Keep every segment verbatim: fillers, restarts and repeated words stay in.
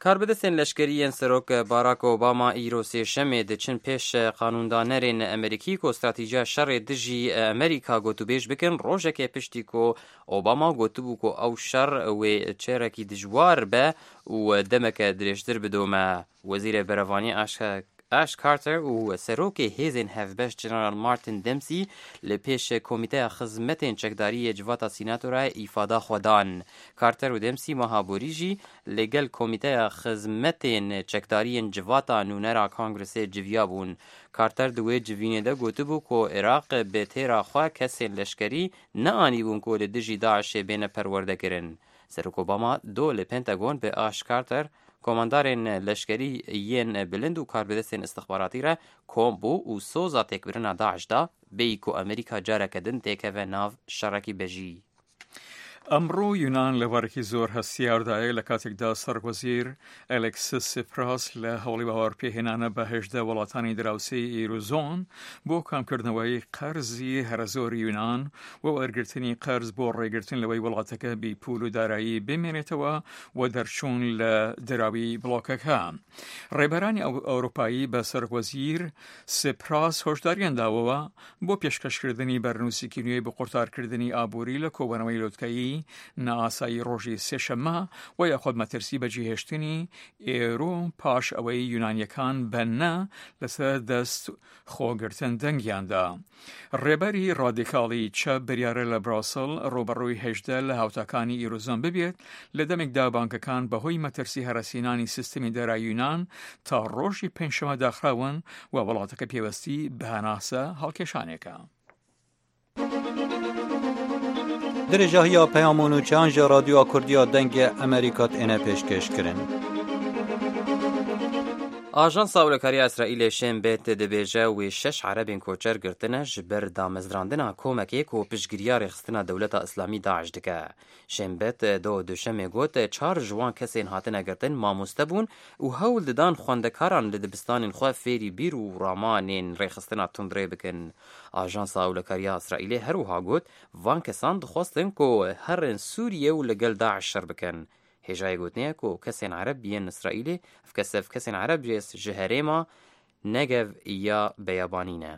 کاربدەستێن لەشکریên Serok Barack Obama îro sêşemê diçin pêş qanûndanerên Amerîkî ku stratîjiya şerê dijî Amerîka gotûbêj bikin rojekê piştî ku Obama gotibû ku ew şer wê çêrekî dijwar be û demeke dirêjtir bidome. Wezîrê Berevanî Ash Carter û Serokê Hêzên Hevbeş General Martin Dempsey li pêş Komîteya Xizmetên Çekdariyê Civata Sînatorayê îfada xwe dan. Carter û Dempsey meha borî jî lêgel Komîteya Xizmetên Çekdariyên Civata Nûnera Kongresê civiya bûn. Carter di wê civînê de gotibû ku Iraq bi têra xwe kesên leşkerî neanîbûn ku li dijî Daişê bêne perwerdekirin. Serok Obama do li Pentagon bi Ash Carter komandarên leşkerî yên bilind û karbidestên istixbaratî re kom bû û soza têkbirina Daeş da bêyî ku Amerîka careke din têkeve nav şerekî bejî. ئەمڕۆ یونان لەوارێکی زۆر هەستیاردایە لە کاتێکدا سەرۆکوەزیر ئەلێکسیس سیپراس لە هەوڵی باوەڕپێهێنانە بە هێژدە وڵاتانی دراوسێی ئیروزۆن بۆ کامکردنەوەی قەرزی هەرە زۆری یونان و وەرگرتنی قەرز بۆ ڕێگرتن لەوەی وڵاتەکە بی پول و دارایی بمێنێتەوە و دەرچوون لە دراوی بڵۆکەکە. ڕێبەرانی ئەوروپایی بە سەرۆکوەزیر سیپراس هۆشداریان داوەوە بۆ پێشکەشکردنی بەرنووسێکی نوێی بۆ قورتارکردنی ئابووری لە کۆبوونەوەی لۆتکایی ناسایی ڕۆژی سێشەممە و یاخۆد مەترسی بەجێهێشتنی ئێرۆ پاش ئەوەی یونانیەکان بەنە لەسەر دەست خۆگرتن دەنگیاندا. ڕێبەری ڕادیکاڵی چەپ بریارە لە براسل ڕۆبەڕووی هێژدە لە هاوتاکانی ئیروزۆن ببێت لە دەمێکدا بانکەکان بەهۆی مەترسی هەرەسینانی سیستمی دارایی یونان تا ڕۆژی پێنجشەممە داخراون و وڵاتەکە پێوەستی بە هەناسە هەڵکێشانێکە. درێژاهیا پەیامۆن و چیانجا رادیۆ کوردیا دەنگە ئەمریکات ئێنە پێشکەشکردن. ئاژانسا وڵاتیە ئیسرائیلê şêm bêt dibêje wê şeş erebên koçer girtine ji ber damezrandina komekê ku piştgiriya rêxistina Dewleta Îslamî Daeş dike. Şêm bêt do duşemê got çar ji wan kesên hatine girtin mamoste bûn û hewl didan xwendekaran li dibistanên xwe fêrî bîr û ramanên rêxistina tundrê bikin. Ajansa Wekariya İsraîlê her wiha got van kesan dixwastin ku herin Sûriyê û li gel Daeş şer bikin. هێژایە گوتنەیە ku kesên Ereb yên İsraîlê ev kes ev kesên Ereb ji herêma Negev ya beyabanî ne.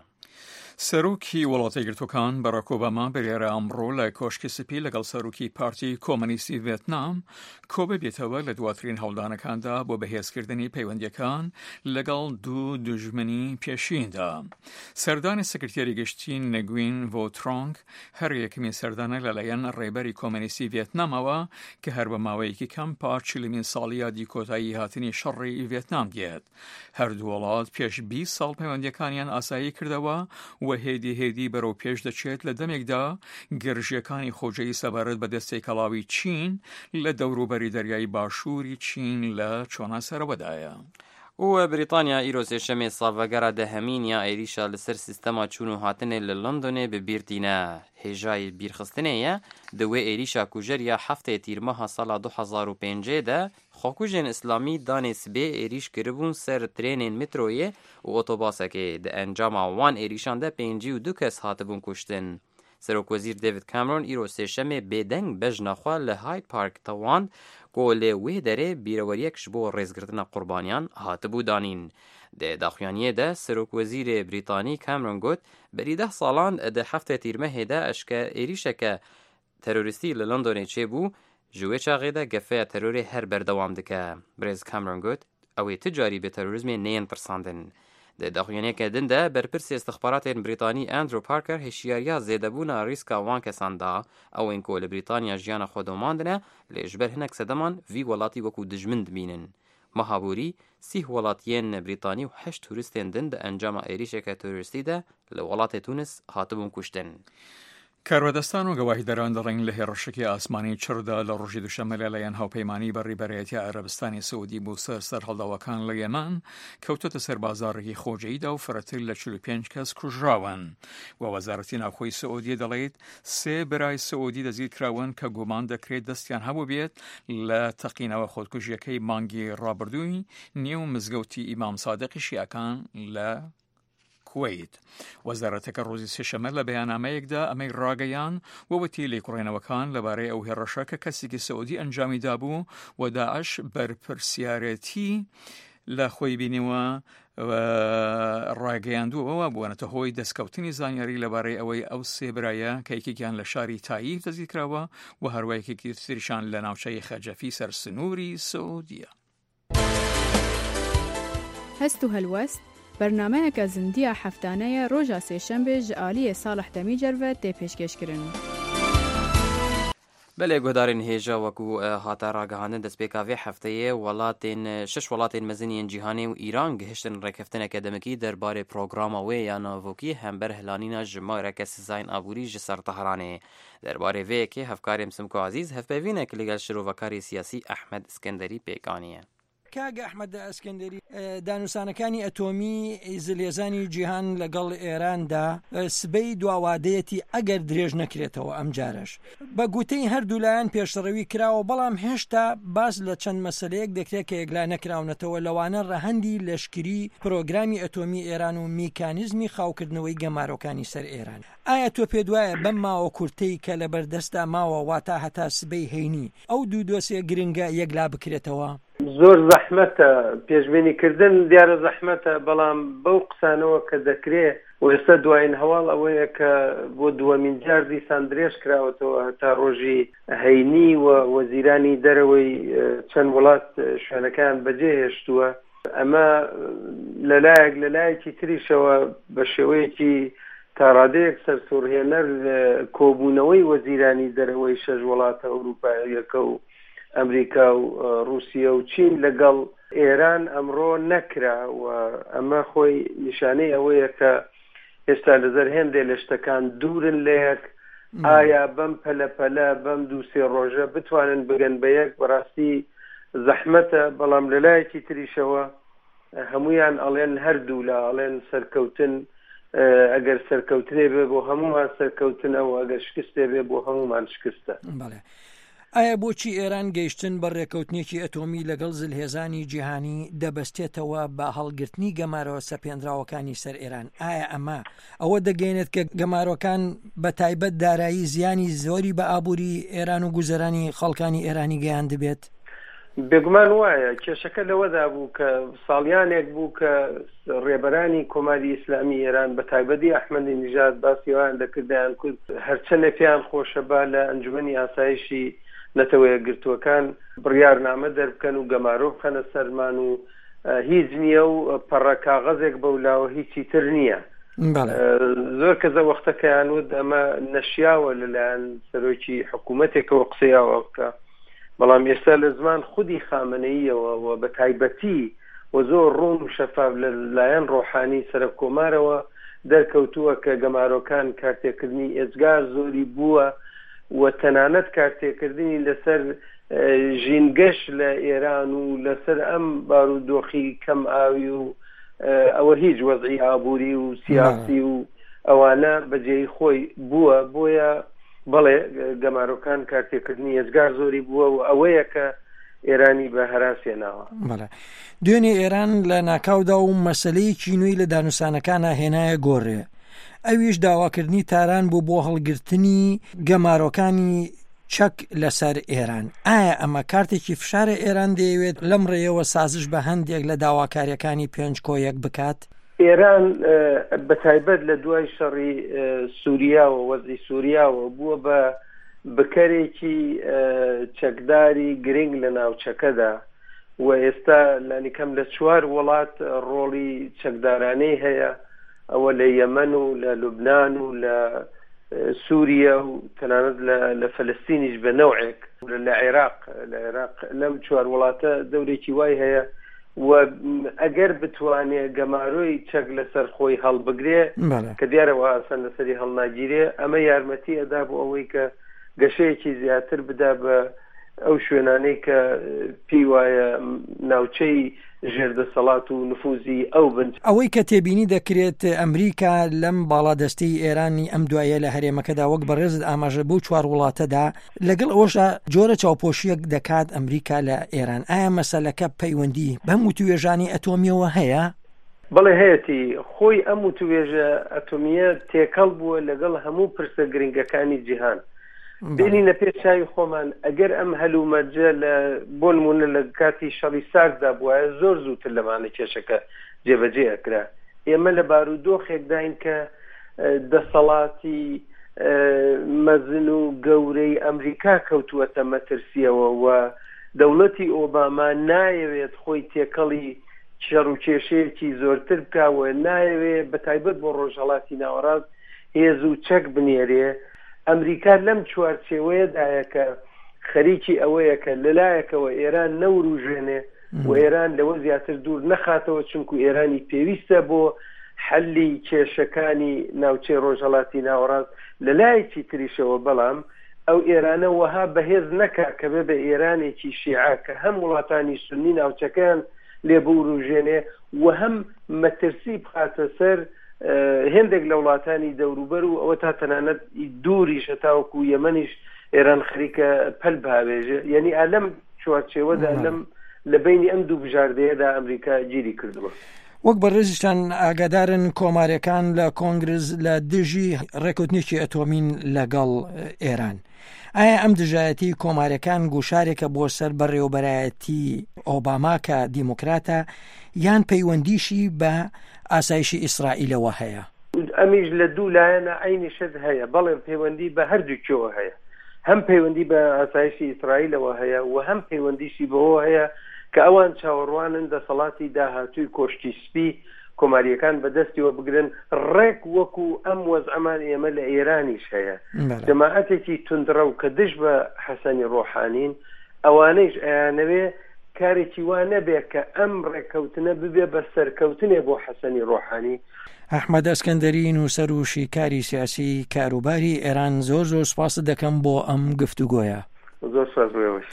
سەرۆکی وڵاتی گرتوەکان بەراک ئۆباما بریارە ئەمڕۆ لە کۆشکی سپی لەگەڵ سەرۆکی پارتی کۆمۆنیستی ڤێتنام کۆ ببێتەوە لە دواترین هەوڵدانەکاندا بۆ بەهێزکردنی پەیوەندیەکان لەگەڵ دوو دژمنی پێشیندا. سەردانی سەکرتێری گشتی نەگوین ڤۆترۆنگ هەر یەکەمی سەردانە لەلایەن ڕێبەری کۆمۆنیستی ڤێتنامەوە کە هەر بە ماوەیەکی کەم پاش چلمین ساڵی یادی کۆتایی هاتنی شەڕی ڤێتنام دێت. هەردوو وڵات پێش بیست ساڵ پەیوەندیەکانیان ئاسایی کردەوە و هێدی هێدی بەرەو پێش دەچێت لە دەمێکدا گرژیەکانی خۆجەیی سەبارەت بە دەستەی کەڵاوی چین لە دەوروبەری دەریای باشووری چین لە چۆنا سەرەوەدایە. و بریتانیا îro sêşemê salvegera dehemîn ya êrîşa li ser sîstema çûn û hatinê li Londonê bibîrtîne. Hêjayê bîrxistinê ye di wê êrîşa kujeriya heftê tîrmeha sala du hezar û pêncê de xwekujên İslamî danê sibê êrîş kiribûn ser trênên metroyê û otobasekê. Di encama wan êrîşan de pêncî û du kes hatibûn kuştin. Serokwezîr David Cameron îro sêşemê bêdeng bejna xwe li Hyde Park tewand ku lê wê derê bîreweriyek ji bo rêzgirtina qurbaniyan hatibû danîn. Di daxuyaniyê de Serokwezîrê Brîtanî Cameron got berî deh salan di heftê tîrmehê de eşke êrîşeke terorîstî li Londonê çêbû ji wê çaxê de gefeya terorê her berdewam dike. Birêz Cameron got ew ê ti carî bi terorîzmê neyên tirsandin. Di daxuyaniyeke din de berpirsê istixbaratên Brîtanî Andrew Parker hêşiyariya zêdebûna rîska wan kesan da ewên ku li Brîtanya jiyana xwe domandine lê ji ber hinek sedeman vî welatî wekû dijmin dibînin. Meha borî sîh welatiyên Brîtanî û heşt turîstên din di encama êrîşeke terorîstî de li welatê Tunis hatibûn kuştin. کارۆدەستان و گەواهیدەران دەڵێن لە هێرشێکی ئاسمانی چڕدا لە ڕۆژی دووشەممە لەلایەن هاوپەیمانی بەڕێبەرەتی عەرەبستانی سعودی بۆ سەر سەرهەڵداوەکان لە یەمان کەوتۆتە سەر بازاڕێکی خۆجەییدا و فەرەتر لە چل و پێنج کەس کوژراون. و وەزارەتی ناوخۆی سعودی دەڵێت سێ برای سعودی دەزیت کراون کە گومان دەکرێت دەستیان هەبوو بێت لە تەقینەوە خۆدکوژیەکەی مانگی ڕابردووی نێو مزگەوتی ئیمام سادقی شیعەکان لە کوێیت. وەزارەتەکە ڕۆژی سێشەمە لە بەیاننامەیەکدا ئەمەی ڕاگەیان وەوەتی لێکڕێنەوەکان لەبارەی ئەو هێرشە کە کەسێکی سەعودی ئەنجامی دابوو و داعش بەرپرسیارەتی لە خۆی بینیوە ڕاگەیاندووەوە بوونەتە هۆی دەستکەوتنی زانیاری لەبارەی ئەوەی ئەو سێبرایە کە یەکێکیان لە شاری تاییف دەستگیر کراوە و هەروایەکێکی تریشان لە ناوچەی خەجەفی سەرسنووری سعودیە. هەست و هەلوەست بەرنامەیەکە زندیە هەفتانەیە ڕۆژە سێشەمبێ ji aliyê Salih Demîcerve tê pêşkêşkirin. بەلێ گۆدارên هێژە وەکو هاتە ڕاگەهاندن دەستپێکاوێ هەفتەیە وڵاتên شش وڵاتên مەزنیên cîhanê û îran gihiştin rêkeftineke demekî derbarê programa wê ya navokî hember hilanîna ji mareke sizayên aborî ji ser Tehranê. Derbarê vê yekê hevkarê Simko Azîz hevpevînek li gel şirovekarê siyasî Ehmed İskenderî pêkaniye. کاگە ئەحمەد ئەسکەندەری دانوسانەکانی ئەتۆمی زلێزانی جیهان لەگەڵ ئێراندا سبەی دواوادەیەتی ئەگەر درێژ نەکرێتەوە ئەم جارش بە گوتەی هەردوولایەن پێشڕەوی کراوە بەڵام هێشتا باس لە چەند مەسلەیەک دەکرێت کە یەکلا نەکراونەتەوە لەوانە ڕەهەندی لەشکری پرۆگرامی ئەتۆمی ئێران و میکانیزمی خاوکردنەوەی گەمارۆکانی سەر ئێران. ئایا تۆ پێ دوایە بەم ماوە کورتەی کە لە بەردەستا ماوە واتە هەتا سبەی هەینی ئەو دوو دۆسێ گرنگە یەکلا بکرێتەوە؟ زۆر زەحمەتە پێشبینیکردن دیارە زەحمەتە بەڵام بەو قسانەوە کە دەکرێت و ئێستا دوایین هەواڵ ئەوەیە کە بۆ دووەمین جار دیسان درێژ کراوەتەوە تا ڕۆژی هەینی و وەزیرانی دەرەوەی چەند وڵات شوێنەکان بەجێ هێشتووە. ئەمە لەلایەک لەلایەکی تریشەوە بە شێوەیەکی تا ڕادەیەک سەرسوڕهێنەر کۆبوونەوەی وەزیرانی دەرەوەی شەش وڵاتە ئەوروپاییەکە و ئەمریکا و رووسیا و چین لەگەڵ ئێران ئەمڕۆ نەکرا و ئەمە خۆی نیشانەی ئەوەیە کە ئێستا لەزەر هێندێ لە شتەکان دوورن لە یەک ئایا بەم پەلەپەلە بەم دوو سێ ڕۆژە بتوانن بگەن بە یەک بەڕاستی زەحمەتە بەڵام لەلایەکی تریشەوە هەمویان ئەڵێن هەردوو لە ئەڵێن سەرکەوتن ئەگەر سەرکەوتنێ بێ بۆ هەمومان سەرکەوتنە و ئەگەر شکستێ بێ بۆ هەمومان شکستە. ئایا بۆچی ئێران گەیشتن بە ڕێکەوتنێکی ئەتۆمی لەگەڵ زلهێزانی جیهانی دەبەستێتەوە بە هەڵگرتنی گەمارەوە سەپێنراوەکانی سەر ئێران؟ ئایا ئەمە ئەوە دەگەێنێت کە گەمارۆکان بە تایبەت دارایی زیانی زۆری بە ئابووری ئێران و گوزەرانی خەڵکانی ئێرانی گەیان دەبێت؟ بێگومان وایە کێشەکە لەوەدا بوو کە ساڵیانێک بوو کە ڕێبەرانی کۆماری ئیسلامی ئێران بە تایبەتی ئەحمەدی نیژاد باسییان دەکردیان کورد هەرچەندە پێیان خۆشەبا لە ئەنجومەنی ئاسایشی نەتەوەیە گرتووەکان بڕیارنامە دەربکەن و گەمارۆ بخەنە سەرمان و هیچ نییە و پەڕە کاغەزێک بەولاوە هیچی تر نییە. زۆر کەزە وەختەکەیان ود ئەمە نەشیاوە لەلایەن سەرۆکی حکوومەتێکەوە قسەیاوە بکە بەڵام ئێستا لە زمان خودی خامنەییەوە و بە تایبەتی و زۆر ڕوون و شەفاف لەلایەن ڕۆحانی سەرۆک کۆمارەوە دەرکەوتووە کە گەمارۆکان کارتێکردنی ئێجگار زۆری بووە و تەنانەت کارتێکردنی لەسەر ژینگەش لە ئێران و لەسەر ئەم بارودۆخی کەم ئاوی و ئەوە هیچ وەزعی ئابووری و سیاسی و ئەوانە بەجێی خۆی بووە بۆیە بەڵێ گەمارۆکان کارتێکردنی ئێجگار زۆری بووە و ئەوەیە کە ئێرانی بە هەراسێناوە. دوێنێ ئێران لە ناکاودا و مەسەلەیەکی نوێی لە دانوسانەکانە هێنایە گۆڕێ ئەویش داواکردنی تاران بوو بۆ هەڵگرتنی گەمارۆکانی چەک لەسەر ئێران. ئایا ئەمە کارتێکی فشارە ئێران دەیەوێت لەم ڕێیەوە سازش بە هەندێک لە داواکاریەکانی پێنج کۆیەک بکات؟ ئێران بەتایبەت لە دوای شەڕی سووریا و وەزعی سووریاوە بووە بە بکەرێکی چەکداری گرنگ لە ناوچەکەدا و ئێستا لانیکەم لە چوار وڵات ڕۆڵی چەکدارانەی هەیە ئەوە لە یەمەن و لە لوبنان و لە سووریا و تەنانەت لە فەلەستینیش بە نەوعێک لە عێراق لە عێراق لەم چوار وڵاتە دەورێکی وای هەیە و ئەگەر بتوانێت گەمارۆی چەک لەسەر خۆی هەڵبگرێ کە دیارەوە ئاسان لەسەری هەڵناگیرێ ئەمە یارمەتی ئەدا بۆ ئەوەی کە گەشەیەکی زیاتر بدا بە ئەو شوێنانەی کە پێی وایە ناوچەی ژێردەسەڵات و نفوزی ئەو بن. ئەوەی کە تێبینی دەکرێت ئەمریکا لەم باڵادەستەی ئێرانی ئەم دوایە لە هەرێمەکەدا وەک بەڕێزت ئاماژە بوو چوار وڵاتەدا لەگەڵ ئەوەشە جۆرە چاوپۆشیەک دەکات ئەمریکا لە ئێران. ئایا مەسەلەکە پەیوەندی بەم وتوێژانی ئەتۆمیەوە هەیە؟ بەڵێ هەیەی خۆی ئەم وتوێژە ئەتۆمیە تێکەڵ بووە لەگەڵ هەموو پرسە گرنگەکانی جیهان. بینی لە پێشچاوی خۆمان ئەگەر ئەم هەلومەرجە لە بۆ نمونە لە کاتی شەڕی ساردا بووە زۆر زووتر لەمانە کێشەکە جێبەجێ ئەکرا. ئێمە لە بارودۆخێکداین کە دەسەڵاتی مەزن و گەورەی ئەمریکا کەوتووەتە مەترسیەوە و دەوڵەتی ئۆباما نایەوێت خۆی تێکەڵی شەڕ و کێشەیەکی زۆرتر بکاوە، نایەوێت بەتایبەت بۆ ڕۆژهەڵاتی ناوەڕاست هێز و چەک بنێرێ. ئەمریکا لەم چوارچێوەیەدایە کە خەریکی ئەوەیە کە لەلایەکەوە ئێران نەوروژێنێ و ئێران لەوە زیاتر دوور نەخاتەوە، چونکو ئێرانی پێویستە بۆ حەلی کێشەکانی ناوچەی ڕۆژهەڵاتی ناوەڕاست لەلایەکی تریشەوە. بەڵام ئەو ئێرانە وەها بەهێز نەکا کە بێ بە ئێرانێکی شیعە کە هەم وڵاتانی سونی ناوچەکەیان لێ بوروژێنێ و هەم مەترسی بخاتە سەر هێندێک لە وڵاتانی دەوروبەر و ئەوە تا تەنانەت دووریشە تاوەکو یەمەنیش ئێران خەریکە پەل بهاوێژە. یعنی ئالەم چوارچێوەدا لەم لە بینی ئەم دوو بژاردەیەدا ئەمریکا گیری کردووە. وەک بەڕێزیشتان ئاگادارن کۆمارەکان لە کۆنگرس لە دژی ڕێکوتنیی ئەتۆمین لەگەڵ ئێران. ئایا ئەم دژایەتی کۆمارەکان گوشارێکە بۆ سەر بەڕێوەبەرایەتی ئۆباما کە دیموکراتە یان پەیوەندیشی بە ئاسایشی ئیسرائیلەوە هەیە؟ ئەمیش لە دوو لایەنە عینی شت هەیە، بەڵێ پەیوەندی بە هەردووکیەوە هەیە. هەم پەیوەندی بە ئاسایشی ئیسرائیلەوە هەیە و هەم پەیوەندیشی بەوە هەیە کە ئەوان چاوەڕوانن دەسەڵاتی داهاتووی کۆشتی سپی کۆماریەکان بەدەستیەوە بگرن ڕێک وەکو ئەم وەزعەمان ئێمە لە ئێرانیش هەیە. جەماعەتێکی توندڕە و کە دژ بە حەسەنی ڕۆحانین ئەوانەیش ئەیانەوێ کارێکی وان نەبێ کە ئەم ڕێککەوتنە ببێ بە سەرکەوتنێ بۆ حەسەنی ڕۆحانی. ئەحمەد ئەسکەندەری نووسەر و شیکاری سیاسی کاروباری ئێران زۆر زۆر سپاس دەکەم بۆ ئەم گفتوگۆیە. زۆر سپاس بۆیەوەش.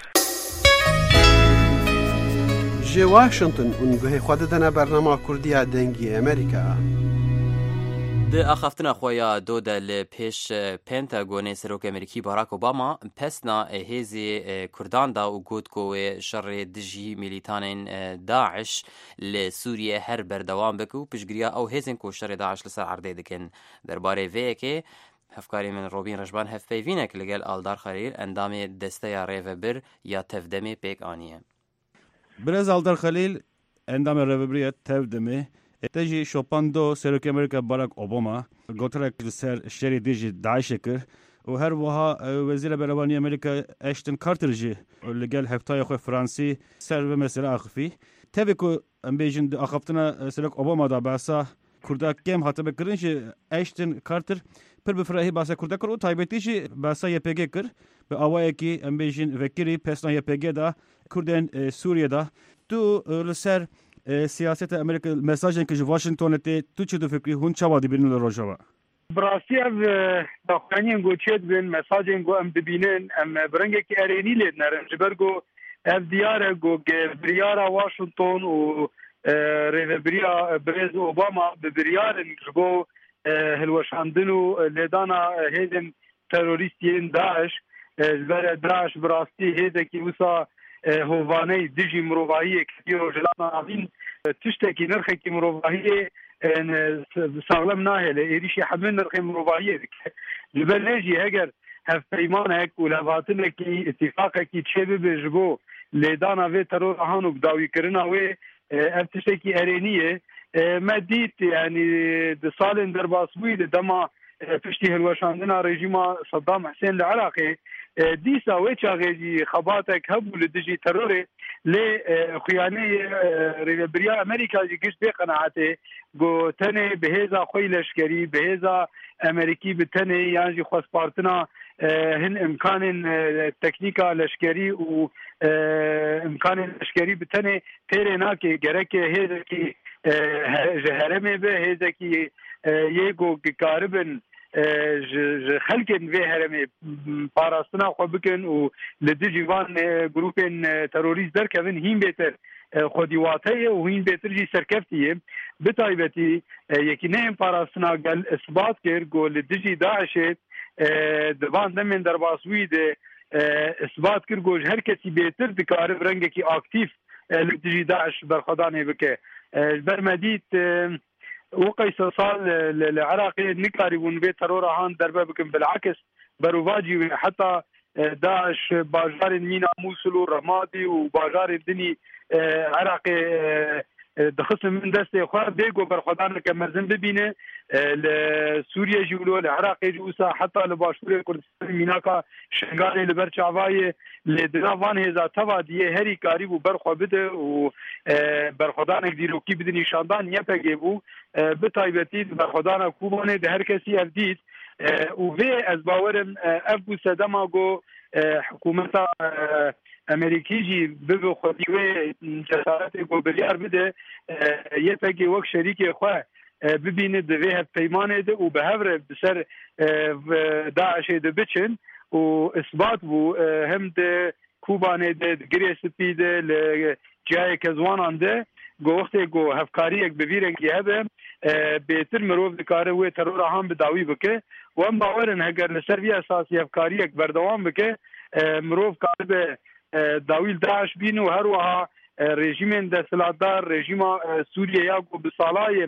جێ واشنگتن ئونگوهەی خوا دەدەنە بەرنامە کوردیە دەنگی ئەمریکا. د ئاخافتنا خۆیان دۆدە لە پێش پێنتاگۆنی سەرۆک ئەمریکی باراک ئۆباما پەسنا هێزی کورداندا و گوتکۆوێ شەڕێ دژی میلیتانین داعش لە سووریە هەر بەردەوام بکە و پشتگیریە ئەو هێزن کۆ شەڕێ داعش لەسەر عەردەی دەکەن. دەربارەی vەیەکێ هەفکاری من ڕۆبین ڕەشبان هەفپەیڤینێک لەگەل ئالدار خەلیل ئەندامێ دەستەیە ڕێڤەبر یا تەفدەمێ پێک ئانیە. برز ئالدار خەلیل ئەندامێ ڕێڤەبریە تەفدەمێ تجی شوپاندو سرک امریکا باراک اوباما گوترک سر شری دیجی داعش کرد و هر وها وزیر بهره‌بانی امریکا اشتن کارتر جی لگل هفتای خو فرانسی سر و مسئله اخفی تبی کو ام بیجن اخفتنا سرک اوباما دا باسا kurda kem hatebe kirin ji Ashton Carter pir bi firahî basa kurda kir û taybetî jî basa Y P G kir bi awayekî em bêjin vekirî pesna Y P G da Kurdên Sûriyeda tu li ser siyaseta Amerika mesajên ki ji Washingtonê tê tu çi difikrî hûn çawa dibînin li rojava? Birastî ev daxuyaniyên goçê dibin mesajên got em dibînin em bi rengekî erênî lê dinerin ji ber got ev diyar e got biryara Washington û rêveberiya Birêz Obama bi biryarin ji bo hilweşandin û lêdana hêzên terorîstiyên Daesh ji ber Daesh bi rastî hêzekî wisa hovaney dijî mirovahiyê kiriye rojilata avîn tiştekî nirxekî mirovahiyê sağlam nahêle êrişî hemû nirxê mirovahiyê dike ji ber lê jî heger hevpeymanek û levhatinekî îtîfaqekî çê bibe ji bo lêdana vê terorhan û dawîkirina wê ev tiştekî erênî ye me dît yanî di salên derbasbûyî li dema piştî hilweşandina rejîma Saddam Hüseyin li Iraqê dîsa wê çaxê jî xebatek hebû li dijî terorê lê xuyaneyê rêveberiya Amerîka jî gişt bê qenaetê got tenê bi hêza xwe leşkerî bi hêza Amerîkî bi tenê yan jî xwespartina hin imkanên teknîka leşkerî û imkanên leşkerî bi tenê têrê nake gereke hêzekî ji herêmê be hêzekî yê got dikaribin ji xelkên vê herêmê parastina xwe bikin û li dijî van grûpên terorîst derkevin hîn bêtir xwedîwateye û hîn bêtir jî serkeftî ye bi taybetî yekîneyên parastina gel isbat kir got li dijî Daişê di van demên derbasbûyî de isbat kir got ji her kesî bêtir dikare bi rengekî aktîv li dijî Daeş berxwedanê bike برمديت وقيس صال العراق نقاربون بيت ترور هان دربه بكم بالعكس بروفاجي حتى داعش باجار مينا موصل ورمادي وباجار الدني عراقي دخص من دسته خو بيجو برخدان كمرزن ببينه لسوريا جولو العراق جوسا حتى لباشور كردستان ميناكا شنغالي لبرچاواي لدناوان هزا توا دي هري قريب برخو بده و برخدان ديروكي بده نشاندان يپگيبو بتايبتي برخدان کوبانه ده هر کسی افديد و في از باورم ابو سدماغو حکومت امریکی جی به خودیوی جسارت گوبلیار بده یه پکی وقت شریک خواه ببینه دوی پیمانه ده و به هفره بسر داعش ده بچن و اثبات بو هم ده کوبانه ده گریه سپی ده لجای کزوانان ده گو وقت گو هفکاری یک بویرن که هبه بهتر مروف دکاره و ترور هم بداوی بکه و هم باورن اگر لسر وی اساسی هفکاری یک بردوام بکه مروف کار به داویل داعش بین و هر وها رژیم دستلاتدار رژیم سوریه یا گو بسالای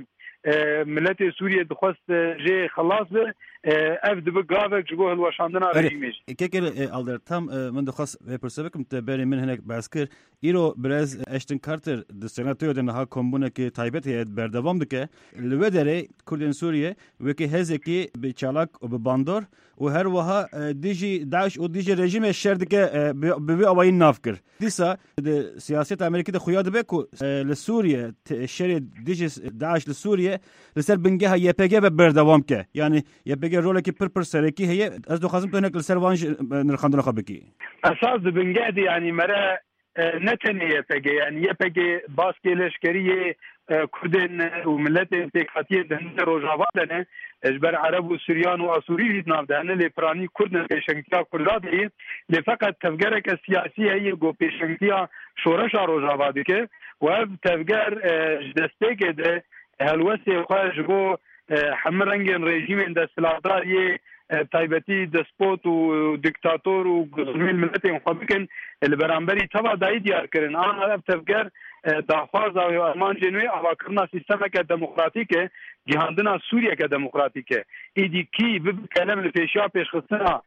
ملت سوریه دخواست جه خلاص به اف دبه گاوک جبوه الوشاندنا رژیمش كيكل الدر تام من دخص بيرسبكم تبري من هناك باسكر ايرو برز اشتن كارتر دستناتو دنها كومبونه كي تايبت هي بردوام دكه لودري كردن سوريا وكي هزكي بچالاك وبباندور وهر وها ديجي داعش و ديجي رژیم الشردكه ببي اوين نافكر ديسا سياسه امريكا ده خويا دبكو لسوريا الشري ديجي داعش لسوريا لسر بنجها يبيجي بردوام كه يعني يبيجي رولكي پر پر سركي هي از دو خازم تو هناك لسر وانج نرخندنا خبكي اساس بنجادي يعني مرا نتني يبيجي يعني يبيجي باسكي لشكريه كردن وملت انتقاطيه دهن روجاوالن اجبر عرب وسوريان واسوري ناف دهن لبراني كردن بشنكيا كردادي لفقط تفجرك السياسي هي جو بشنكيا شورش روجاوادي كه و تفجر دستك ده هلوسي خارج جو حمرنگ رژیم دستلاتداری تایبتی دسپوت و دیکتاتور و گزمین ملت خودکن البرانبری تبع دای دیار کردن آن هدف تفکر داخواز و ارمان جنوی آواکرنا سیستم که دموکراتیکه جهاندنا سوریه که دموکراتیکه ایدی کی بکلم لپیشیا پیشخستنا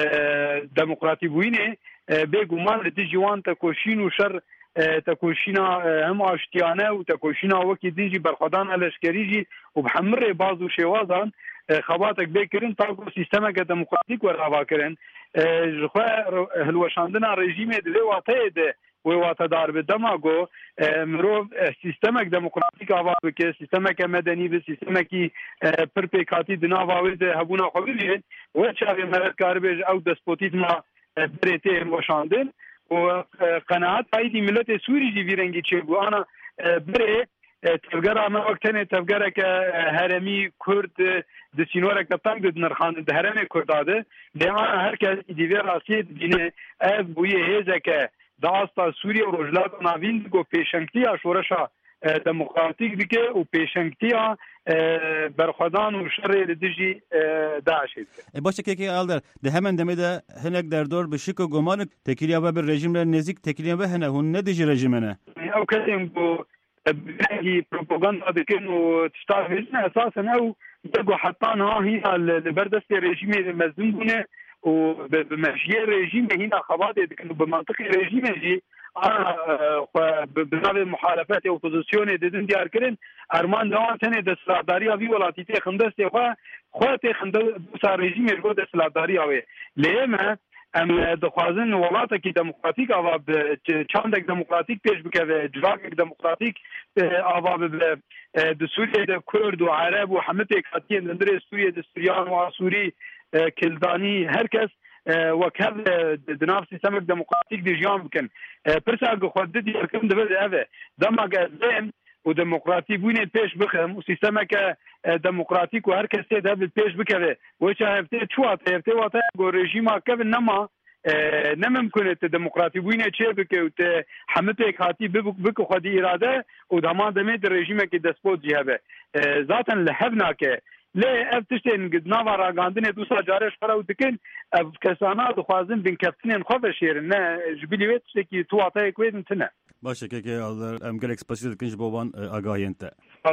دموکراتی بوینه بگومان لتی جوان تکوشین و شر تکوشینا هم آشتیانه و تکوشینا وکی دیجی برخدان الاشکریجی و بحمر باز و شوازان خواتك بكرن تاكو سيستمك ديمقراطيك ورغبا كرن جخوا هلوشاندنا رژیم دي واته ده وواته دار بدماغو مرو سيستمك ديمقراطيك اوا بك سيستمك مدني به سيستمك پرپيكاتي دناوا ده هبونا خبرين وچاوي مرد كاربج او دسپوتيزما بريته هلوشاندن وقناعات ايدي ملت سوري جي ويرنگي چبو انا بري تفجر ما وقتنا تفجر كهرمي كرد دسينورك تطنق نرخان دهرمي كرداده لأن هركز ديفير راسيد دينه اف بويه هزك داستا سوريا ورجلات ناوين کو پیشنگتیا شورشا دموکراتیک دیگه و پیشنگتیا برخدان و شر لدجی داعش باشه که که آلدر ده همین دمه ده هنگ در دور به شک و گمان تکیلیا و به رژیم نزدیک تکیلیا به هنه هون ندیجی رژیمنه او کدیم بو بلاقي بروباغندا دكن وتشتغل اساسا او يجوا حطانها هي البردس الرجيم المزنونه وبمشي الرجيم هنا خباط دكن بمنطق الرجيم جي انا بناب المحالفات او اوبوزيسيون ددن ديار كرن ارمان دوان تنه دستارداري في ولاتيتي خندسته خو خوته خند صار رجيم يرغو دستارداري اوي لما ام دخوازن ولاته کی دموکراتیک اوا چاندک دموکراتیک پیش بکوه جواک دموکراتیک اوا د سوریه د کرد و عرب و همه پیکاتین در سوریه د سوریان و سوری کلدانی هر کس وكذا دناف سيستم ديمقراطيك دي جيان بكن برسا خود دي كم دبل هذا دما زين وديمقراطي بوين بيش بخم وسيستمك ديمقراطيك وهر كسي ده بيش بكذا وش هفتي شوات هفتي وات جو رژيما كبن نما نممكن الديمقراطي بوين تشي بك وت حمتك هاتي بك خدي اراده ودما دمه رژيما كي دسپوت جهبه ذاتا لهبناك لا افتشتن قد نوارا غاندنه دوسا جارش فرا ودكن اف كسانا دخوازن بن كابتنين خوفشير نا جبليوت شكي تواتاي كويدن تنا باشە کێکێ ئەم گەلێک سپاسی دەکەنش بۆوان ئاگاهێنتە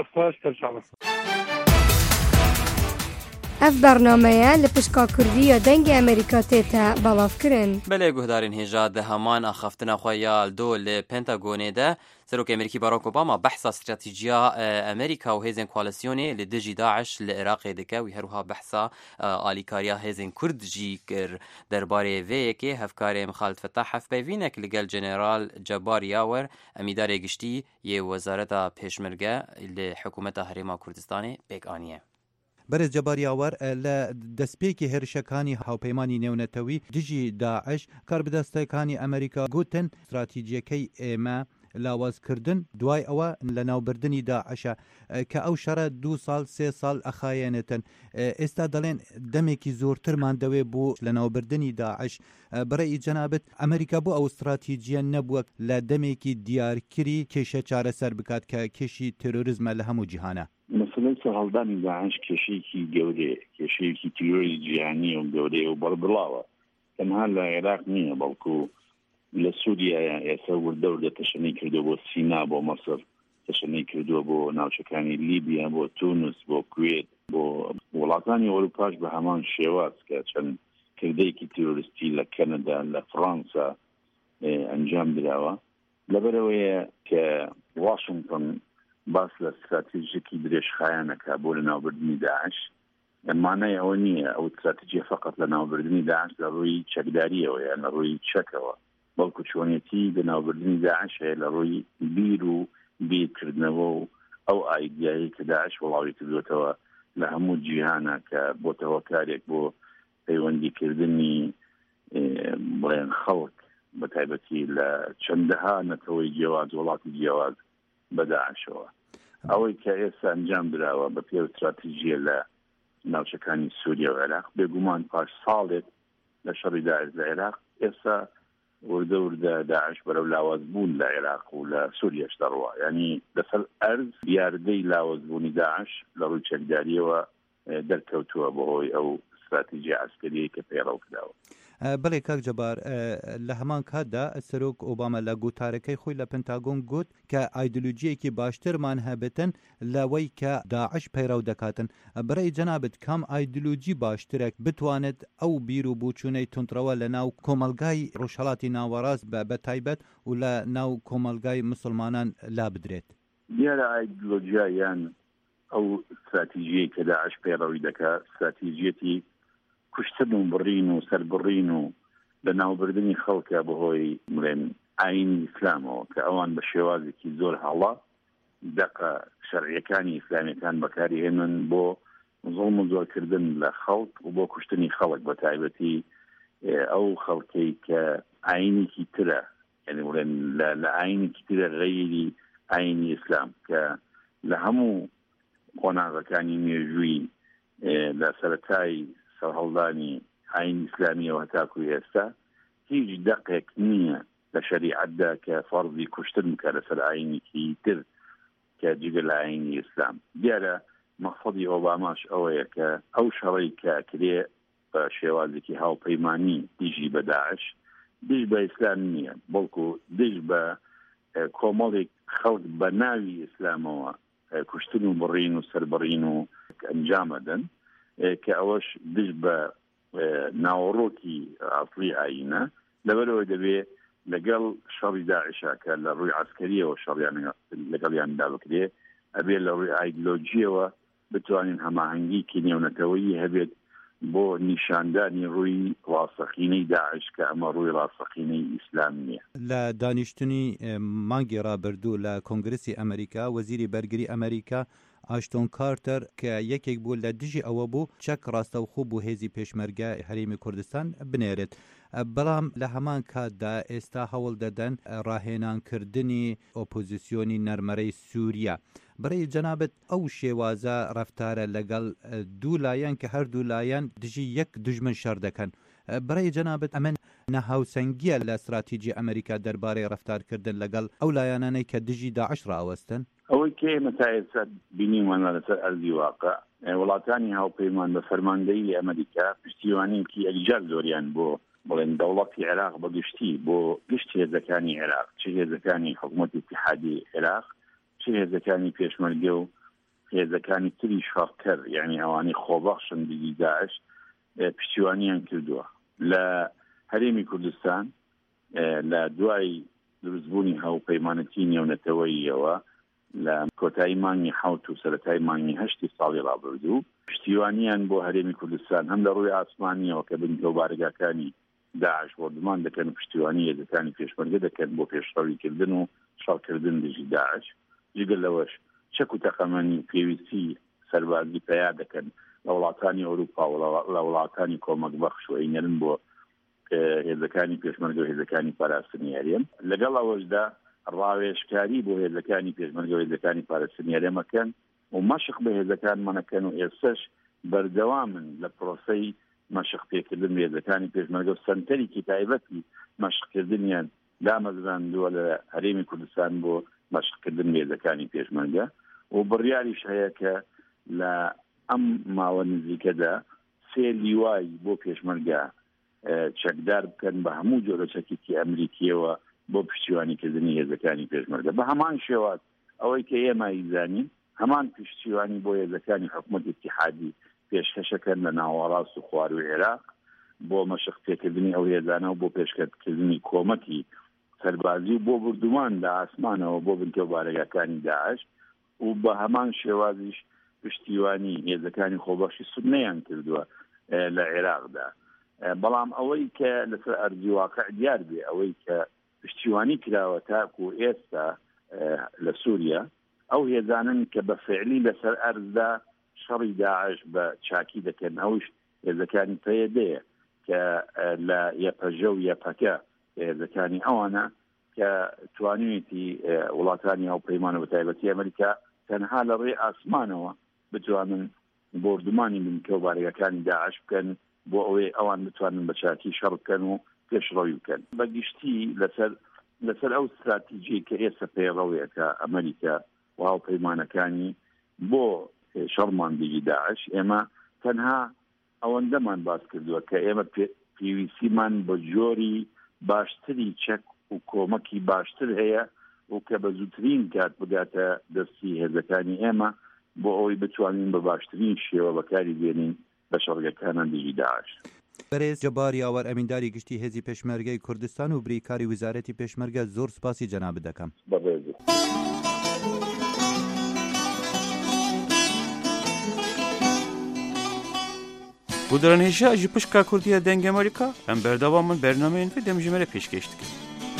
ئەف بەرنامەیە لە پشکا کوردیە دەنگی ئەمریکا تێتە بەڵافکردن بەلێ گوهدارین هێژا دە هەمان ئاخەفتنە خۆی یالدۆ لە پێنتاگۆنێدا سەرۆکی ئەمریکی باراک ئۆباما بەحسا استراتیجیا ئەمریکا و هێزن کوالسیۆنێ لە دژی داعش لە عێراقێ دەکە و هەروها بەحسا ئالیکاریا هێزن کوردجی کرد دەربارەی vەیەکێ هەفکارێ مخالد فتاح هەفپەیڤینێک لەگەل جەنێرال جەبار یاوەر ئەمیدارێ گشتی یێ وەزارەتا پێشمەرگە لە حکوومەتە هەرێما کوردستانê پێکانیە. بەرز جەبار یاوەر لە دەستپێکی هێرشەکانی هاوپەیمانی نێونەتەوی دژی داعش کاربدەستەکانی ئەمریکا گوتن استراتیجیەکەی ئێمە لاوازکردن دوای ئەوە لە ناوبردننی داعشە کە ئەو شەڕە دو ساڵ سێ ساڵ ئەخایەنێتن ئێستا دەڵێن دەمێکی زۆرترمان دەوێ بوو لە ناوبردننی داعش بەڕێی جەنابەت ئەمریکا بۆ ئەو استراتیجیە نەبووە لە دەمێکی دیارکری کێشە چارەسەر بکات کە کێشی تێرۆریزمە لە هەموو جیهانە مثلا سەرهەڵدانی داعش کێشەیەکی گەورەیە کێشەیەکی تیۆری جیهانی و گەورەیە و بەڵبڵاوە تەنها لە عێراق نییە بەڵکو لە سووریایە ئێستا وردەوردە تەشەنەی کردو بۆ سینا بۆ مەسر تەشەنەی کردووە بۆ ناوچەکانی لیبیا بۆ تونس بۆ کوێت بۆ وڵاتانی ئەوروپاش بە هەمان شێواز کە چەند کردەیەکی تیرۆریستی لە کەنەدا لە فڕانسا ئەنجام دراوە لەبەرەوەیە کە واشنگتن باس لە استراتیژیەکی درێژخایەنەکە بۆ لە ناوبردنی داعش مانای ئەوە نییە ئەو استراتیژیە فقط لە ناوبردنی داعش لە ڕووی چەکداریەوە یان لە ڕووی چەکەوە بەڵکو چۆنیەتی لە ناوبردنی داعش هەیە لە ڕووی بیر و بیرکردنەوە و ئەو ئایدیایی کە داعش وڵاوی کردوێتەوە لە هەموو جیهانە کە بۆتەوە کارێک بۆ پەیوەندیکردنی بڵێن خەڵک بە تایبەتی لە چەندەها نەتەوەی جیاواز وڵاتی جیاواز بە داعشەوە ئەوەی کە ئێستا ئەنجام دراوە بە پێ استراتیژیە لە ناوچەکانی سووریا و عێراق بێگومان پاش ساڵێک لە شەڕی داعش لە عێراق ئێستا وردە وردە داعش بەرەو لاوازبوون لە عێراق و لە سووریاش دەڕوە یعنی لەسەر ئەرز یاردەی لاوازبوونی داعش لە ڕووی چەکداریەوە دەرکەوتووە بەهۆی ئەو استراتیژی عسکەریە کە پێڕەو کراوە. بەڵێ کاک جەبار لە هەمان کاتدا سەرۆک ئۆباما لە گوتارەکەی خۆی لە پنتاگۆن گوت کە ئایدۆلۆژیەکی باشترمان هەبێتن لەوەی کە داعش پەیڕەو دەکاتن بەڕێی جەنابەت کام ئایدۆلۆژی باشترێک بتوانێت ئەو بیر و بوچوونەی تونترەوە لە ناو کۆمەلگای ڕۆژهەڵاتی ناوەڕاست بە بەتایبەت و لە ناو کۆمەلگای مسلمانان لا بدرێت دیارە ئایدۆلۆژیا یان ئەو استراتیژیەی کە داعش پەیڕەوی دەکات استراتیژیەتی کوشتن و بڕین و سەربڕین و لە ناوبردنی خەڵکە بەهۆی بڵێن ئاینی ئیسلامەوە کە ئەوان بە شێوازێکی زۆر هەڵا دەقە شەرعیەکانی ئیسلامیەکان بەکارهێنن بۆ زوڵم و زۆرکردن لە خەڵک و بۆ کوشتنی خەڵک بە تایبەتی ئەو خەڵکەی کە ئاینێکی ترە یعنی بڵێن لە ئاینێکی ترە غەیری ئاینی ئیسلام کە لە هەموو قۆناغەکانی مێژووی لە سەرەتای سەرهەڵدانی ئاین ئیسلامیەوە هەتاکوی ئێستا هیچ دەقێک نییە لە شەریعەتدا کە فەرضی کوشتن بکە لەسەر ئاینێکی تر کە جگە لە ئاینی ئیسلام دیارە مەقسەدی ئۆباماش ئەوەیە کە ئەو شەڕەی کە کرێ بە شێوازێکی هاوپەیمانی دیژی بە داعش دژ بە ئیسلام نییە بەڵکو دژ بە کۆمەڵێک خەڵک بە ناوی ئیسلامەوە کوشتن و بڕین و سەربڕین و ئەنجامەدەن کە ئەوەش دژ بە ناوەڕۆکی ئاسڵی ئاینە لەبەرەوە دەبێت لەگەڵ شەڕی داعشا کە لە ڕووی عسکەریەوە شەڕیان لەگەڵیاندا بکرێ ئەبێ لە ڕووی ئایدۆلۆژیەوە بتوانین هەماهەنگیکی نێونەتەوەیی هەبێت بۆ نیشاندانی ڕووی ڕاستەقینەی داعش کە ئەمە ڕووی ڕاستەقینەی ئیسلام نییە. لە دانیشتنی مانگی ڕابردوو لە کۆنگرسی ئەمریکا وەزیری بەرگری ئەمریکا ئاشتۆن کارتەر کە یەکێک بوو لە دژی ئەوە بوو چەک ڕاستەوخۆ بوو هێزی پێشمەرگە هەرێمی کوردستان بنێرێت بەڵام لە هەمان کاتدا ئێستا هەوڵ دەدەن ڕاهێنانکردنی ئۆپۆزیسیۆنی نەرمەرەی سووریا بەڕێی جەنابەت ئەو شێوازە ڕەفتارە لەگەڵ دوو لایەن کە هەردوو لایەن دژی یەک دژمن شەڕ دەکەن بەڕێی جەنابەت ئەمن نەهاوسەنگیە لە استراتیژی ئەمریکا دەربارەی ڕەفتارکردن لەگەڵ ئەو لایەنانەی کە دژی داعش ڕاوەستن ئەوەی کێ مەتایسە بینیمان لەسەر ئەرزی واقع وڵاتانی هاوپەیمان بە فەرماندەی ئەمریکا پشتیوانیکی ئەلیجار زۆریان بۆ بڵێن دەوڵەتی عێراق بەگشتی بۆ گشت هێزەکانی عێراق چ هێزەکانی حکوومەتی اتحادی عێراق چ هێزەکانی پێشمەرگە و هێزەکانی تری شاڕکەر یعنی ئەوانی خۆبەخشن دیگی داعش پشتیوانیان کردووە لە هەرێمی کوردستان لە دوای دروستبوونی هاوپەیمانەتی نێونەتەوەییەوە لە کۆتایی مانگی حوت و سەرەتای مانگی هەشتی ساڵی ڕابردوو پشتیوانیان بۆ هەرێمی کوردستان هەم لە ڕووی ئاسمانیەوە کە بنکە و بارگاکانی داعش بۆردمان دەکەن و پشتیوانی هێزەکانی پێشمەرگە دەکەن بۆ پێشڕەویکردن و شەڕکردن دژی داعش جگەل لەوەش چەک و تەقەمەنی پێویستی سەربازی پیا دەکەن لە وڵاتانی ئەوروپا و لە وڵاتانی کۆمەک بەخش و ئەینەرن بۆ هێزەکانی پێشمەرگە و هێزەکانی پاراستنی هەرێم لەگەڵ ئەوەشدا ڕاوێژکاری بۆ هێزەکانی پێشمەرگە و هێزەکانی پاراستنی هەرێمەکەن و مەشق بە هێزەکانمانەکەن و ئێستش بەردەوامن لە پرۆسەی مەشق پێکردن هێزەکانی پێشمەرگە و سەنتەرێکی تایبەتی مەشقکردنیان دامەزراندووە لە هەرێمی کوردستان بۆ مەشقکردن هێزەکانی پێشمەرگە و بڕیاریش هەیە کە لە ئەم ماوە نزیکەدا سێ لیوای بۆ پێشمەرگە چەکدار بکەن بە هەموو جۆرە چەکێکی ئەمریکیەوە بۆ پشتیوانیکردنی هێزەکانی پێشمەرگە بە هەمان شێوات ئەوەی کە ئێمە ئیزانین هەمان پشتیوانی بۆ هێزەکانی حکوومەتی اتحادی پێشکەشەکەن لە ناوەڕاست و خواروی عێراق بۆ مەشق پێکردنی ئەو هێزانە و بۆ پێشکەشکردنی کۆمەکی سەربازی و بۆ بردومان لە ئاسمانەوە بۆ بنکە و بارگاکانی داعش و بە هەمان شێوازیش پشتیوانی هێزەکانی خۆبەخشی سوننەیان کردووە لە عێراقدا بەڵام ئەوەی کە لەسەر ئەرزی واقع دیار بێ ئەوەی کە پشتیوانی کراوە تاکو و ئێستا لە سووریا ئەو هێزانن کە بە فعلی لەسەر ئەرزدا شەڕی داعش بە چاکی دەکەن ئەوش هێزەکانی پەیەدەیە کە لە یەپەژە و یەپەکە هێزەکانی ئەوانە کە توانوێتی وڵاتانی هاوپەیمانە بە تایبەتی ئەمریکا تەنها لە ڕێی ئاسمانەوە بتوانن بۆردومانی بنکە و بارگەکانی داعش بکەن بۆ ئەوەی ئەوان بتوانن بە چاکی شەڕ بکەن و پێشڕەوی بکەن بەگشتی لەسەر لەسەر ئەو استراتیژی کە ئێستا پێڕەوەیەکە ئەمریکا و هاوپەیمانەکانی بۆ شەڕماندگی داعش ئێمە تەنها ئەوەندەمان باس کردووە کە ئێمە پێویستیمان بە جۆری باشتری چەک و کۆمەکی باشتر هەیە و کە بە زووترین کات بداتە دەستی هێزەکانی ئێمە بۆ ئەوەی بتوانین بە باشترین شێوە بەکاری بێنین بە شەڕگەکانان دژی داعش. بەرێز جەبار یاوەر ئەمینداری گشتی هێزی پێشمەرگەی کوردستان و بریکاری ویزارەتی پێشمەرگە زۆر سپاسی جەناب دەکەم. بەڕێز. Bu dönemde ji pişka Kurdiya deng Amerika em berdewamın bernameyên ve demjimere pêşkêş dikin.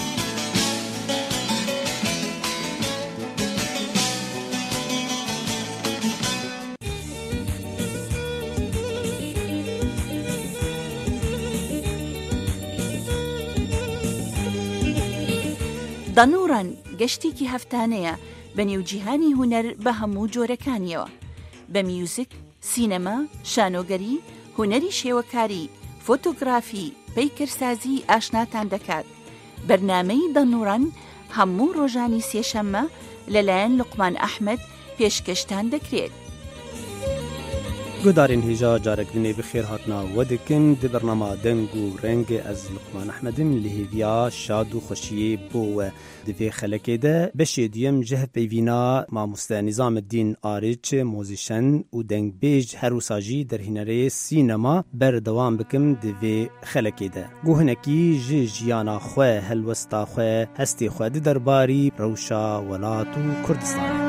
دانووران گەشتێکی هەفتانەیە بە نێوجیهانی هونەر بە هەموو جۆرەکانیەوە بە میوزیک، سینەما، شانۆگەری، هونەری شێوەکاری، فۆتۆگرافی، پەیکەرسازی ئاشناتان دەکات. بەرنامەی دانووران هەموو ڕۆژانی سێشەممە لەلایەن لوقمان ئەحمەد پێشکەشتان دەکرێت. گودارین هیجا جارێکدنێ بخێر هاتنا وە دکن di بەرنامە دەنگ و ڕەنگێ ez لوقمان ئەحمەدم li hêviya şad û xweşiyê بۆ we di vê xelekê de beşê duyem ji hevpeyvîna mamoste Nîzameddîn Arîç mozîşen û dengbêj her wisa jî derhînerê sînema berdewam bikim di vê xelekê de. Guhinekî ji jiyana xwe helwesta xwe hestê xwe di derbarî rewşa welat û Kurdistanê.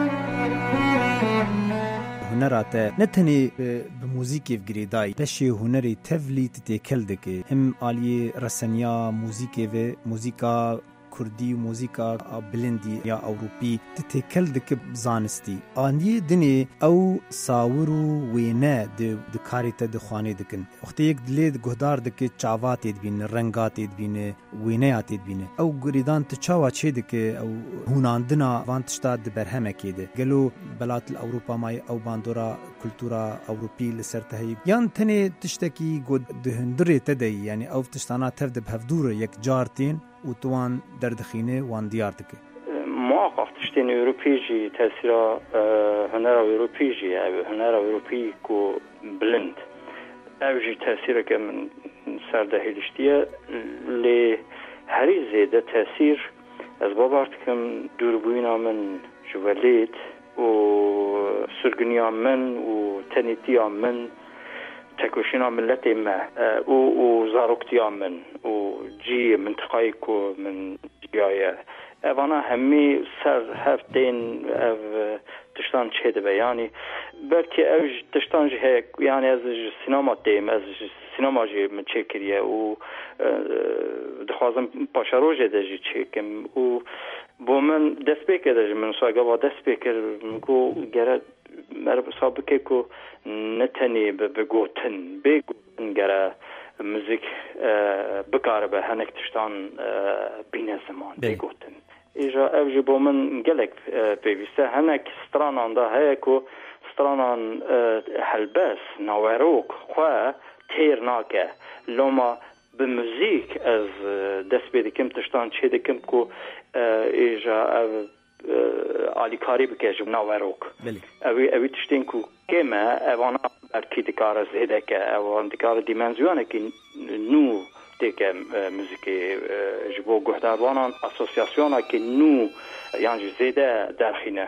هنرات نتنی به موزیکی وگریدای بشی هنری تفلی تتکل دکه هم عالی رسنیا موزیکی و موزیکا کردی و موزیکا بلندی یا اوروپی تتکل دکه زانستی آنی دنی او ساورو وینه د کاریت د خوانه دکن وقتی یک دلید گهدار دکه چاوات دبین رنگات دبین وینه ات دبین او گریدان ت چاوا چه دکه او هوناندنا وانتشتا د برهمه کیده گلو بلات الاوروپا مای او باندورا کلتورا اوروپی لسرتهی یان تنی تشتکی گود دهندره تدی یعنی او تشتانا تفد بهفدور یک جارتین و توان دردخینه وان دیار دکه موقف تشتین اوروپیجی تاثیر هنر اوروپیجی هنر اوروپی کو بلند اوجی تاثیر که من سردهیلشتیه لی هری زیده تاثیر از بابارت کم دوربوینا من جوالید و سرگنیا من و تنیتیا من تکوشینا ملت ما و و زاروکتیا من و جی منطقه کو من جایه اوانا همی سر هفتین او تشتان چه دبه یعنی بلکه اوج تشتان جه یعنی از سینما دیم از سینما جه من چه کریه و دخوازم پاشاروجه دجی چه کم و با من دست بکر دجی من ساگه با دست بکر مگو گره مرب سابقه کو نتنی بگوتن بگوتن گره موزیک بکاره به هنک تشتان بینه زمان بگوتن ایجا اوجی با من گلک پیوسته هنک سترانان دا هیا کو سترانان حلبس نوروک خواه تیر ناکه لما به موزیک از دست بیدکم تشتان چه دکم کو ایجا او آلیکاری بکشم نوروک اوی اوی تشتین کو کمه اوانا برکی دکار زیده که اوان دکار دیمنزیونه که نو دیگه موزیک جبو گهداروانان اسوسیاسیونه که نو یعنی زیده درخینه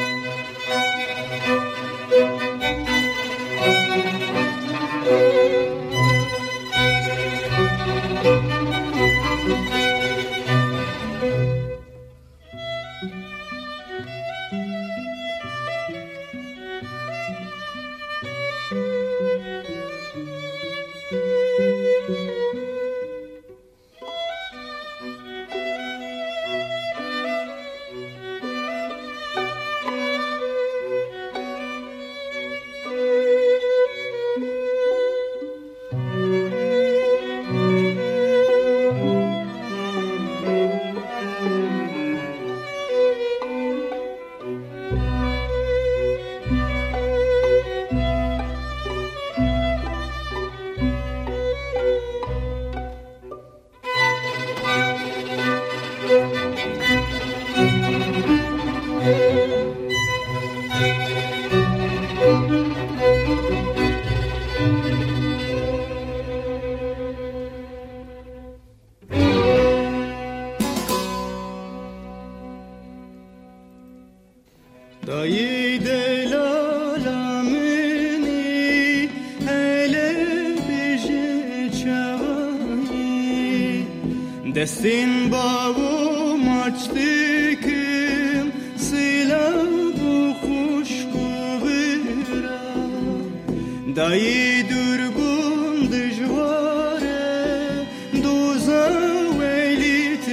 دستین باو ماچتکم سیلاب و خوشکو برم دایی درگون دجواره دوزا ویلیت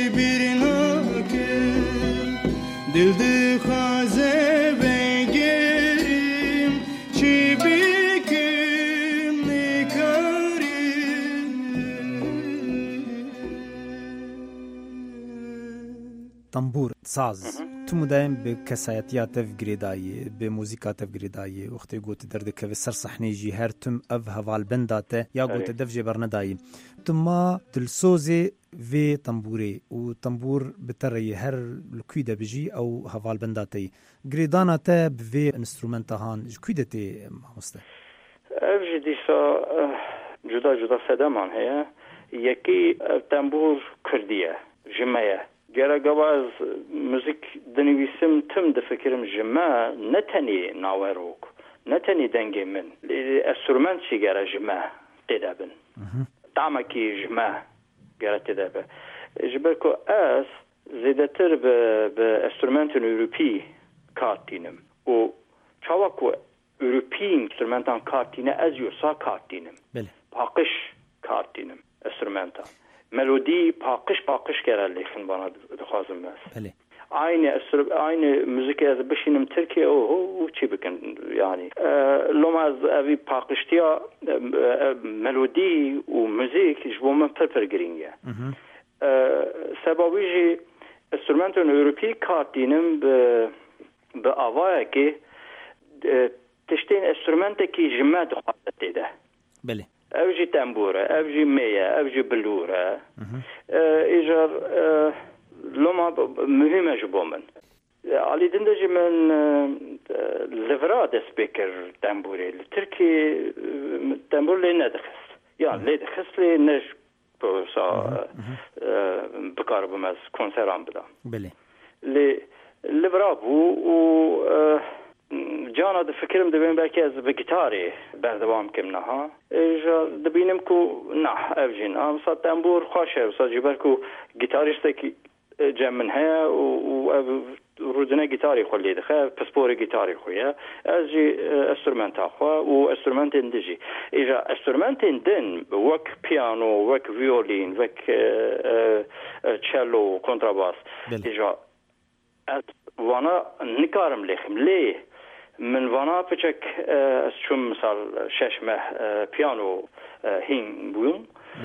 برناکم دل دخوازه بگریم چی بکم نکاریم تنبور ساز تو مدایم به کسایتیا تفگریدایی به موزیکا تفگریدایی وقتی گوت درد که سر صحنه جی هر تم اف هوال بنداته یا گوت دف جبرندایی تما دلسوزی و تنبوری و تنبور بتری هر لکویده بجی او هوال بنداتی گریدانا تا به انسترومنت هان کویده تی مسته اف جدیسا جدا جدا صدامان هیا یکی تنبور کردیه جمعه گره گواز موزیک دنویسم تم دفکرم جمع نتنی ناوروک نتنی دنگی من استرومنت چی گره جمع تدابن دعمکی جمع گره تدابن جبر که از زیدتر به استرومنت اوروپی کارتینم و چاوا که اوروپی استرومنتان کارتینه از یوسا کارتینم پاقش کارتینم استرومنتان ملودی پاقش پاقش کرده لیخن بانا دخوازم بس بله aynı aynı müzik az bişinim Türkiye o o çi bikin yani lomaz avi pakıştiya melodi و müzik jbo men perper giringe sebebi ji instrumenton Avrupi kartinim be be avaya ki tiştin instrumente ki jma dxwatet de bele evji tambura evji meya evji blura ijar لما مهمة جبوا من علي دندج من لفراد سبيكر تنبوري التركي تنبور لي ندخس يعني لي دخس لي نج بۆسا بکاربم از کنسران بدم بله لی لبرا بوو و جانا دفکرم دبین بلکه از به گیتاری بردوام کم نها ایجا دبینم کو نه افجین ام صد تنبور خوشه صد جبر کو گیتاریسته کی جمن ها و رودنه گیتاری خلی دخه پسپور گیتاری خویا از جی استرومنت خو و استرومنت اندجی ایجا استرومنت اندن وک پیانو وک ویولین وک چلو کنتراباس ایجا از وانا نکارم لیخم لی من وانا پچک از چون مثال شش ماه پیانو هین بویم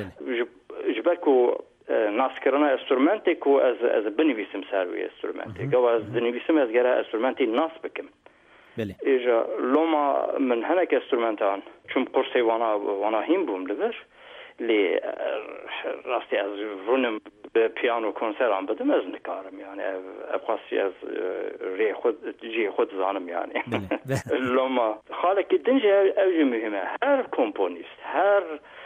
جبر کو ناس کردن استرومنتی کو از از بنویسم سروی استرومنتی که از بنویسم از گره استرومنتی ناس بکم بله ایجا لوما من هنک استرومنتان چون قرصی وانا وانا هین بوم لبر لی راستی از رونم به پیانو کنسران بدم از نکارم یعنی ابخاصی از ری خود جی خود زانم یعنی لما خالق دنج اوج مهمه هر کمپونیست هر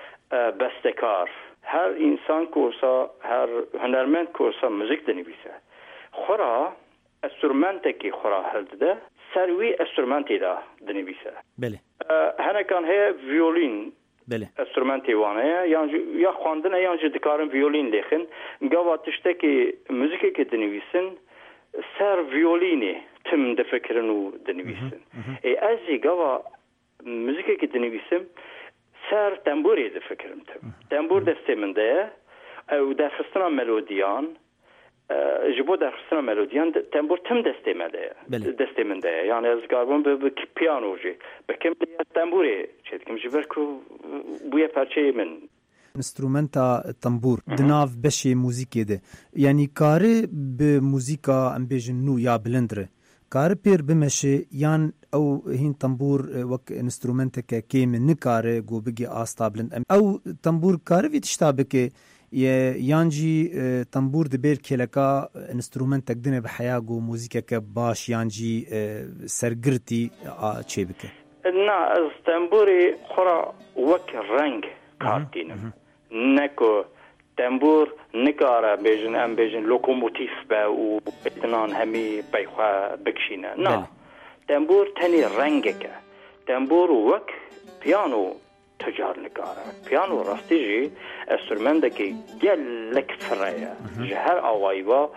بستکار هر انسان کورسا هر هنرمند کورسا موزیک دنویسه خورا استرومنتی خورا هلده سروی استرومنتی دا دنویسه بله هنه کان هی ویولین بله استرومنتی وانه یعنی یا خواندن یا دکارم ویولین لیخن گاوا تشتکی موزیکی که دنویسن سر ویولینی تم دفکرن و دنویسن ای ازی گاوا موزیکی که دنویسم سر تنبوری دفکرم تم تنبور دسته من ده او در خستنا ملودیان جبو در خستنا ملودیان تنبور تم دسته من ده دسته من ده یعنی از گاربون به پیانو جی بکم تنبوری چه دکم جبر کو بوی پرچه من انسترومنتا تنبور دناف بشی موزیکی ده یعنی کاره به موزیکا ام بیجن نو یا بلندره کار پیر بمشه یان او هین تنبور وک انسترومنت که کیم نکاره گو بگی آستا بلند او تنبور کاره وی تشتابکه یانجی تنبور دبیر کلکا انسترومنت تقدنه بحیا گو موزیکا که باش یانجی سرگرتی چه بکه نه از تنبوری خورا وک رنگ کارتینم نکو تنبور نکاره بیجن ام بیجن لوکوموتیف با و اتنان همی بیخوا بکشینه نه تنبور تنی رنگه که تنبور وک پیانو تجار نکاره پیانو راستی جی استرومنده که گلک فرایه جهر آوائی با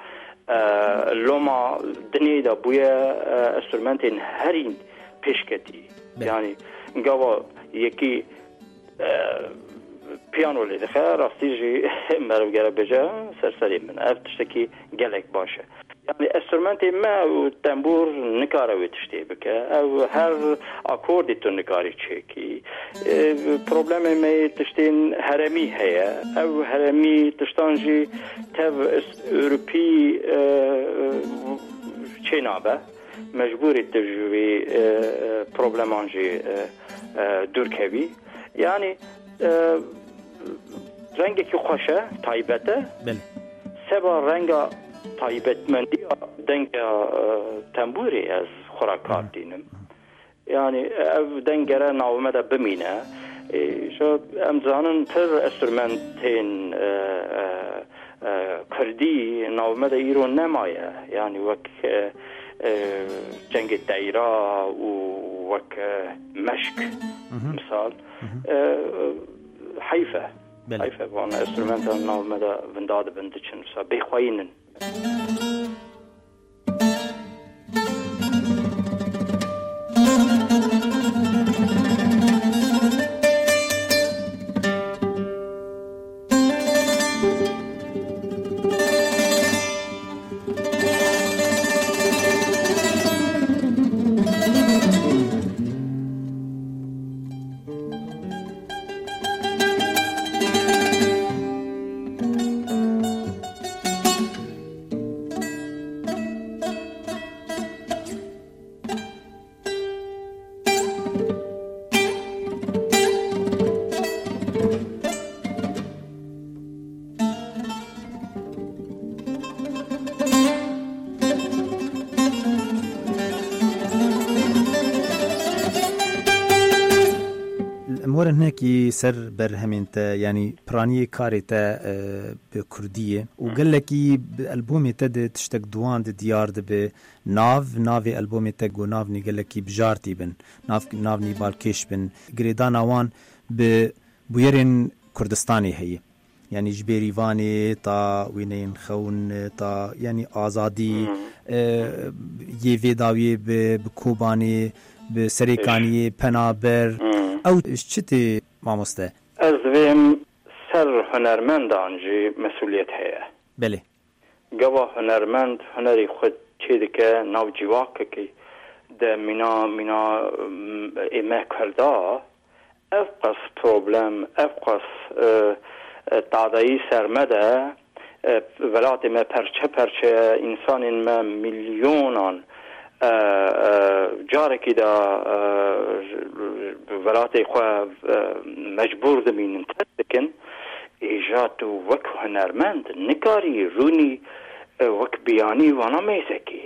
لوما دنی دا بوی استرومنتین هرین پیشکتی یعنی گاوا یکی پیانو لیده خیلی راستی جی مرو گره بجا سرسری من افتشتکی گلک باشه یعنی استرومنتی ما و تنبور نکاره وی تشتی بکه او هر اکوردی تو نکاری چکی پروبلم می تشتین هرمی هیا او هرمی تشتان جی تب اوروپی چه نابه مجبوری تجوی پروبلمان جی دورکوی یعنی رنگی که خوشه تایبته بله سبا رنگ تایبتمندی دنگ تنبوری از خوراکار دینم یعنی دنگره ناومده بمینه شو امزانن تر استرومنتین کردی ناومده ایرو نمایه یعنی وک جنگ دایرا و وک مشک مثال حیفه حیفه وان استرومنتان ناومده ونداد بندچن سا بخواینن ورن هناكي سر برهمين تا يعني برانية كاري تا بكردية وقال لكي بألبومي تد تشتك دوان دي ديار دي بناف نافي ألبومي تاقو نافني قال لكي بجارتي بن ناف نافني بالكيش بن قريدان اوان ببويرين كردستاني هي يعني جبيري فاني تا وينين خون تا يعني آزادي اه يفي داوي بكوباني بسريكاني پنابر او چتی مامسته از ویم سر هنرمندان جی مسئولیت هیا بله گوا هنرمند هنری خود چی دکه ناو جواکه که ده مینا مینا ایمه کرده افقص پروبلم افقص تعدایی سرمده ولات ما پرچه پرچه انسان ما میلیونان جارکی دا ولات خواه مجبور دمین تدکن ایجاد وک هنرمند نکاری رونی وک بیانی وانا میزکی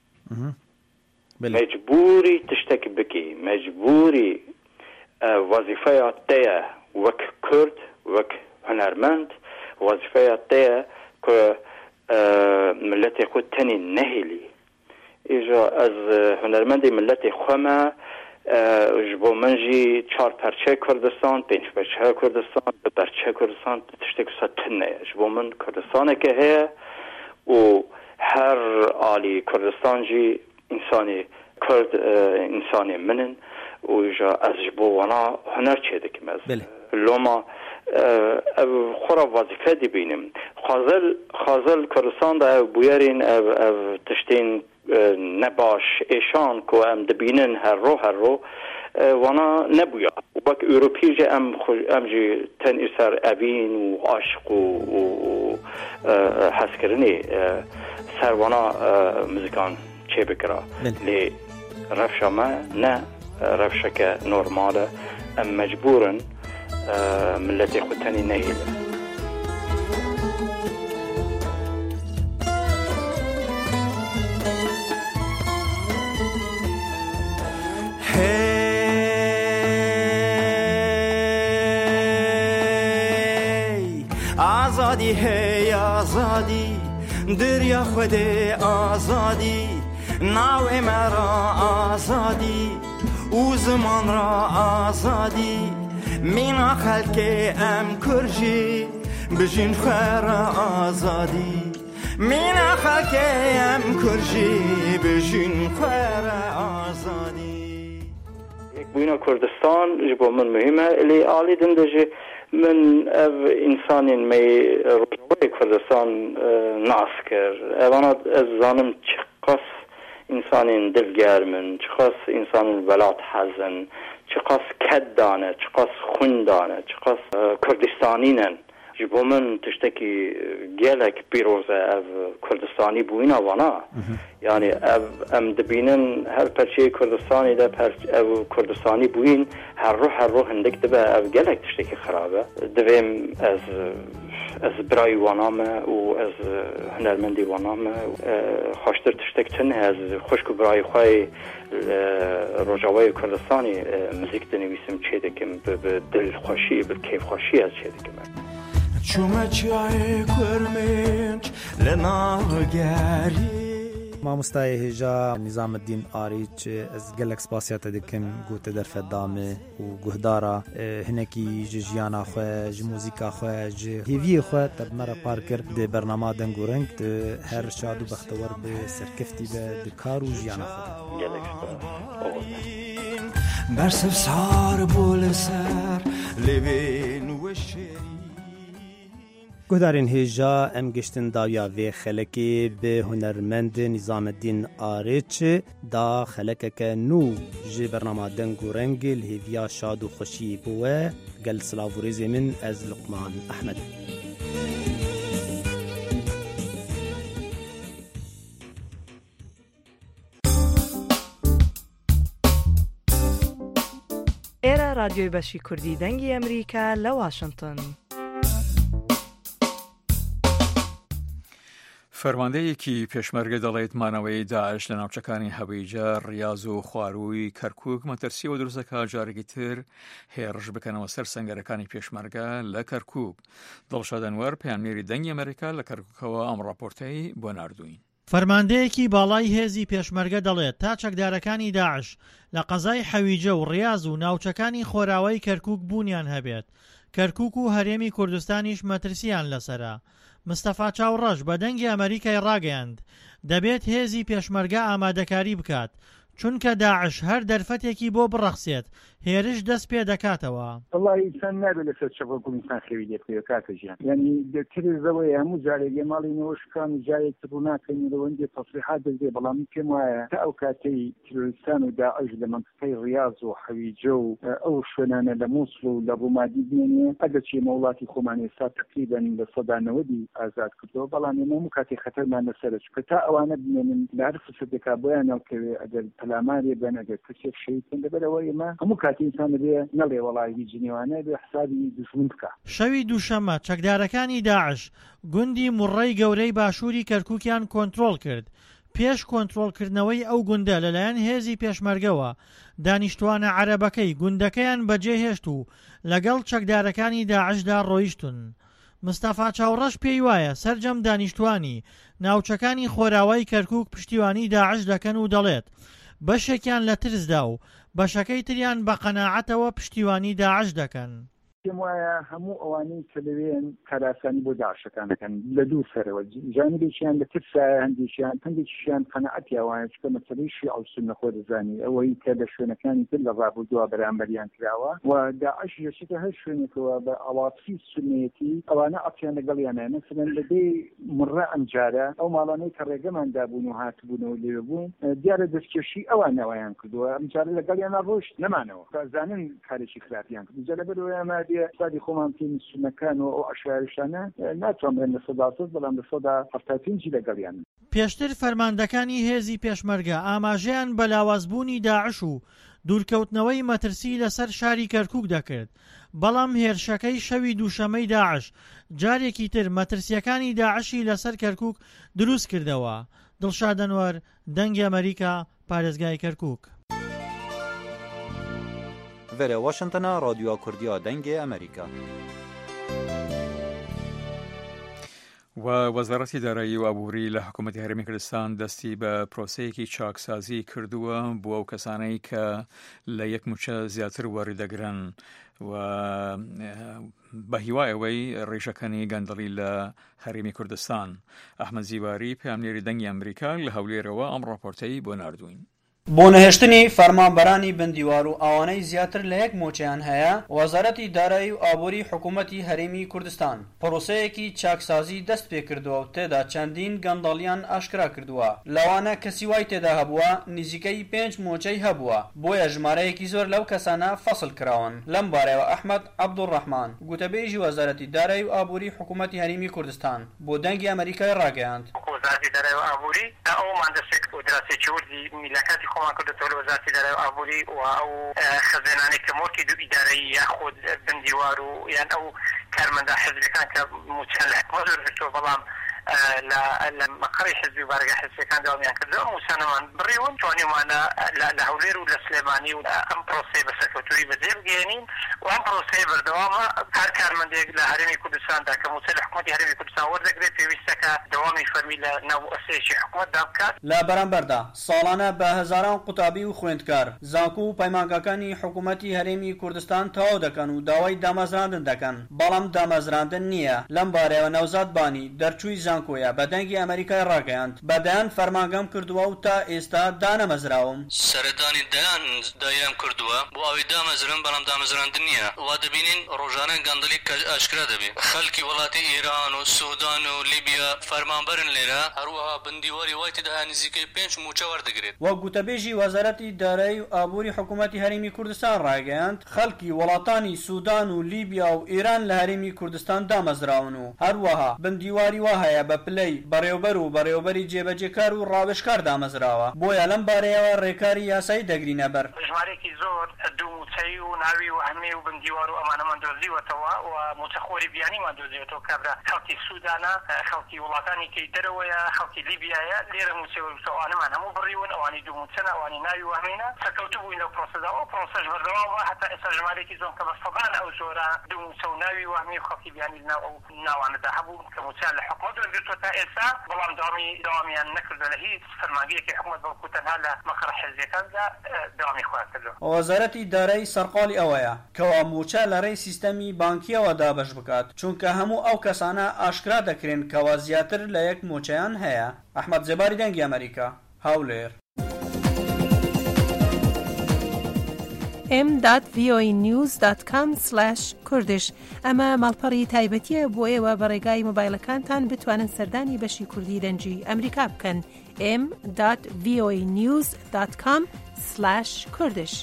مجبوری تشتک بکی مجبوری وظیفه تیه وک کرد وک هنرمند وظیفه تیه که ملت خود تنی نهیلی ایجا از هنرمندی ملت خوما جبو منجی چار پرچه کردستان پنج پرچه کردستان دو پرچه کردستان تشتک ستنه جبو من کردستانه که هی و هر آلی کردستان جی انسانی کرد انسانی منن و ایجا از جبو وانا هنر چه دکیم از لوما خورا وظیفه دی بینیم خازل خازل کردستان دا بویرین تشتین نباش ایشان که ام دبینن هر رو هر رو وانا نبویا وقت اوروپی جه ام, ام جی تن ایسر اوین و عاشق و حس کرنی سر وانا موزیکان چه بکرا لی رفشا ما نه رفشا که نورماله ام مجبورن ملتی خود تنی نهیله آزادی ہے آزادی دریا خود آزادی ناو مرا آزادی او زمان را آزادی مینا خلق ام کرجی بجین خیر آزادی مینا خلق ام کرجی بجین خیر آزادی یک بوینا کردستان جبو من مهمه الی آلی دندجه من او انسانین می روی کردستان ناس کر اوانا از زانم چقاس انسانین دلگرمن چقاس انسانین ولات حزن چقاس کد دانه چقاس خون دانه چقاس کردستانینن جبو من تشتکی گلک پیروزه او کردستانی بوین وانا یعنی ام دبینن هر پرچه کردستانی ده او کردستانی بوین هر رو هر رو هندک دبه او گلک تشتکی خرابه دویم از از برای وانامه و از هنرمندی وانامه خوشتر تشتک تنه از خوشک برای خواهی روجاوی کردستانی موزیک دنویسم چه دکم به دل خوشی به کیف خوشی از چه دکم چومه چای کرمنج لناغگری مامۆستای هێژا نظام الدین ئاریچ ez gelek spasiya te dikim gote derfedamê û guhdara hinekî ji jiyana xwe ji mûzîka xwe ji hêviyê xwe te bi me re par kir di bernama deng û reng di her şad û bextewar bi serkeftî be di kar û jiyana xwe de bersiv sar bû li ser lêvên weşê گهدارین هێژا ئەم گشتن داویا vê xelekê bi hunermend Nîzamedîn Arêç da xelekeke nû ji bernama deng û rengê li hêviya şad û xweşiyê bû we gel silav û rêzê min ez Luqman Ehmed. ئێرە رادیۆی بەشی کوردی دەنگی ئەمریکا لە واشنگتن. فەرماندەیەکی پێشمەرگە دەڵێت مانەوەی داعش لە ناوچەکانی هەویجە، ڕیاض و خوارووی کەرکووک مەترسیەوە دروستەکە جارێکی تر هێرش بکەنەوە سەر سەنگەرەکانی پێشمەرگە لە کەرکووک. دڵشاد ئەنوەر پەیامنێری دەنگی ئەمریکا لە کەرکووکەوە ئەم ڕاپۆرتەی بۆ ناردووین. فەرماندەیەکی باڵای هێزی پێشمەرگە دەڵێت تا چەکدارەکانی داعش لە قەزای حەویجە و ڕیاض و ناوچەکانی خۆراوەی کەرکووک بوونیان هەبێت، کەرکووک و هەرێمی کوردستانیش مەترسیان لەسەرە. مستەفا چاوڕەش بە دەنگی ئەمریکای ڕاگەیاند دەبێت هێزی پێشمەرگە ئامادەکاری بکات، چونکە داعش هەر دەرفەتێکی بۆ بڕەخسێت هێرش دەست پێ دەکاتەوە. وڵی ئینسان نابێت لەسەر چەپەڵ ئینسان خێوی لێ کاتە ژیان، یعنی دەترزەوەی هەموو جارێک لێماڵینەوە شکان و جارێک ڕوو ناکەینەوەندێ تەسریحات دەدێ، بەڵام پێم وایە تا ئەو کاتەی تیرۆریستان و داعش لە منطقەی ڕیاض و حەویجە و ئەو شوێنانە لە مووسڵ و لە ڕوومادی بێنێ ئەگەر چێمە وڵاتی خۆمان ئێستا تقریبەن لە سەدا نەوەدی ئازاد کردەوە، بەڵام ئێمە هەموو کاتێک خەتەرمان لەسەرە، چونکە تا ئەوانە بمێنن لە هەر فرسەتێکا بۆیانەوەکەوێ ئەگەر پەلامارێ بن ئەگەر کەسێک شەیدکەن دەبەرەوە ئێمە هەموو کاتی ئینسان دەبێ نەڵێ وەڵی جنێوانە بێ حسابی دوژمن بکە. شەوی دووشەمە چەکدارەکانی داعش گوندی موڕەی گەورەی باشووری کەرکووکیان کۆنتڕۆڵ کرد. پێش کۆنتڕۆڵکردنەوەی ئەو گوندە لەلایەن هێزی پێشمەرگەوە دانیشتوانە عەرەبەکەی گوندەکەیان بەجێهێشت و لەگەڵ چەکدارەکانی داعشدا ڕۆیشتون. مستەفا چاوڕەش پێی وایە سەرجەم دانیشتوانی ناوچەکانی خۆراوای کەرکووک پشتیوانی داعش دەکەن و دەڵێت بەشێکیان لە ترسدا و بەشەکەی تریان بە قەناعەتەوە پشتیوانی داعش دەکەن. پێم وایە هەموو ئەوانەی کە لەوێن کاراسانی بۆ داعشەکانەکەن لە دوو سەرەوە، جانبێکیان لە ترسایە، هەندێکیان هەندێکیشیان قەناعەتیاوایە، چکە مەسەلەی شیعە و سوننە خۆ دەزانی ئەوەی کە لە شوێنەکانی تر لە ڕابردووە بەرامبەریان کراوە و داعش یەکێکە هەر شوێنێکەوە بە ئەواسی سوننیەتی ئەوانە ئەپیان لەگەڵیانە. مەسەلەن لەبێ مڕە ئەم جارە ئەو ماڵانەی کە ڕێگەمان دابوون و هاتبوونەوە لێوە بوون دیارە دەستکێشی ئەوان نەوەیان کردووە، ئەم جارە لەگەڵیانە ڕۆشت نەمانەوە، زانن کارێکی خراپیان کرد. جا لەبەرەوەی ئەمادێ سادی خۆمان پێی سونەکان و ئەو ئەشارشانە ناتوانن لە سەدا سەد بەڵام لە سەدا هەفتاد و پێنجی لەگەڵیان. پێشتر فەرماندەکانی هێزی پێشمەرگە ئاماژەیان بە لاوازبوونی داعش و دوورکەوتنەوەی مەترسی لەسەر شاری کەرکووک دەکرد، بەڵام هێرشەکەی شەوی دووشەمەی داعش جارێکی تر مەترسیەکانی داعشی لەسەر کەرکووک دروست کردەوە. دڵشاد ئەنوەر، دەنگی ئەمریکا، پارێزگای کەرکووک. ڤێرە واشنتنە رادیۆ کوردیا دەنگی ئەمریکا. و وەزارەتی دارایی و ئابووری لە حکوومەتی هەرێمی کوردستان دەستی بە پرۆسەیەکی چاکسازی کردووە بۆ ئەو کەسانەی کە لە یەک موچە زیاتر وەڕیدەگرن و بە هیوایەوەی ڕێژەکانی گەندەڵی لە هەرێمی کوردستان. ئەحمەد زیواری پەیامنێری دەنگی ئەمریکا لە هەولێرەوە ئەم ڕاپۆرتەی بۆ ناردووین. بۆ نەهێشتنی فەرمانبەرانی بەندیوار و ئەوانەی زیاتر لە یەک مۆچەیان هەیە، وەزارەتی دارایی و ئابووری حکوومەتی هەرێمی کوردستان پرۆسەیەکی چاکسازی دەست پێ کردووە و تێدا چەندین گەندەڵیان ئاشکرا کردووە. لەوانە کەسی وای تێدا هەبووە نزیکەی پێنج مۆچەی هەبووە، بۆیە ژمارەیەکی زۆر لەو کەسانە فەسڵ کراون. لەم بارەیەوە ئەحمەد عەبدوڕەحمان، گوتەبێژی وەزارەتی دارایی و ئابووری حکوومەتی هەرێمی کوردستان بۆ دەنگی ئەمریکای ڕاگەیاند. وەزارەتی دارایی و ئابووری ئەومان دەستێک و دراسێکی وردی میلەکەتی خۆمان کردەوە لە وەزارەتی دارایی و ئابووری و ئەو خەزێنانی کە مۆرکی دوو ئیدارەیی یاخود بەندیوار و یان ئەو کارمەندە حزبەکان کە موچە لە حکومەت وەرگرتووە بەڵام لە مەقڕی حزبی و بارگە حزبەکان داوامیان کردەوە موچانەمان بڕیون توانیمانە لە هەولێر و لە سلێمانی و ئەم پرۆسەی بەسەرکەوتووی بەجێبگێنین و ئەم پرۆسەی بەردەوامە هەر کارمەندێک لە هەرێمی کوردستاندا کە موچە لە حکومەتی هەرێمی کوردستان وەردەگرێت پێویستەکە دەوامی فەرمی لە ناو ئەسێکی حکومەتدا بکات. لە بەرامبەردا ساڵانە بە هەزاران قوتابی و خوێندکار زانکۆ و پەیمانگەکانی حکوومەتی هەرێمی کوردستان تەواو دەکەن و داوای دامەزراندن دەکەن، بەڵام دامەزراندن نییە. لەم بارەیەوە نەوزاد بانی دەرچووی زانکۆیە بە دەنگی ئەمریکای ڕاگەیاند. بەدەیان فەرمانگەم کردووە و تا ئێستا دانەمەزراوم. سەردانی دەیان دایان کردووە بۆ ئەوەی دامەزرن، بەڵام دامەزراندن نییە. وا دەبینین ڕۆژانە گەندەڵی ئاشکرا دەبێت. خەڵکی وڵاتی ئێران و سوودان و لیبیا فەرمانبەرن لێرە، هەروەها بندیواری وای تێدا نزیکەی پێنج موچە وەردەگرێت. وە گوتەبێژی وەزارەتی دارایی و ئابووری حکوومەتی هەرێمی کوردستان ڕاگەیاند خەڵکی وڵاتانی سوودان و لیبیا و ئێران لە هەرێمی کوردستان دامەزراون و هەروەها بندیواری وا هەیە بە پلەی بەڕێوبەر و بەڕێوبەری جێبەجێکار و ڕاوێژکار دامەزراوە. بۆیە لەم بارەیەوە ڕێکاری یاسایی دەگرینە بەر. ژمارەیەکی زۆر دووموچەی و ناوی و هەمێ و بندیوار و ئەمانەمان دۆزیوەتەوە و موچەخۆری بیانیمان دۆزیوەتەوە کابرا خەڵکی سوودانە خەڵکی وڵاتانی کەی دەرەوەیە خەڵکی لیبیایە لێرە موچەوەوانەمان هەموو بڕیون ئەوانی دووموچەنە ئەوانی ناوی و هەمێنە سەکەوتو بووین لەو پرۆسەدا ئەو پرۆسەش بەردەوامە هەتا ئێستا ژمارێکی زۆر کە بە سەدان ئەو زۆرە دووموچە و ناوی و هەمێ خەڵکی بیانی ناو ئەو ناوانەدا هەبوو کە موچیان لە حکومەت وەرگرتووە تا ئێستا بەڵام داوامی داوامیان نەکردە لە هیچ فەرمانگەیەکی حکومەت بەڵکو تەنها لە مەقڕ حیزبەکاندا داوامی خۆیان کردووە. وەزارەتی دارایی سەرقاڵی ئەوەیە کەوا موچە لە ڕێی سیستەمی بانکیەوە دابەش بکات چونکە هەموو ئەو کەسانە ئاشکرا دەکرێن کەوا زیاتر لە یەک موچەیان هەیە. ئەحمەد جەباری دەنگی ئەمریکا، هەولێر. ام دات وی او ای نیوز دات کام سلاش کوردش ئەمە ماڵپەڕی تایبەتیە بۆ ئێوە بە ڕێگای مۆبایلەکانتان بتوانن سەردانی بەشی کوردی دەنجی ئەمریکا بکەن. ام دات وی او ای نیوز دات کام سلاش کوردش.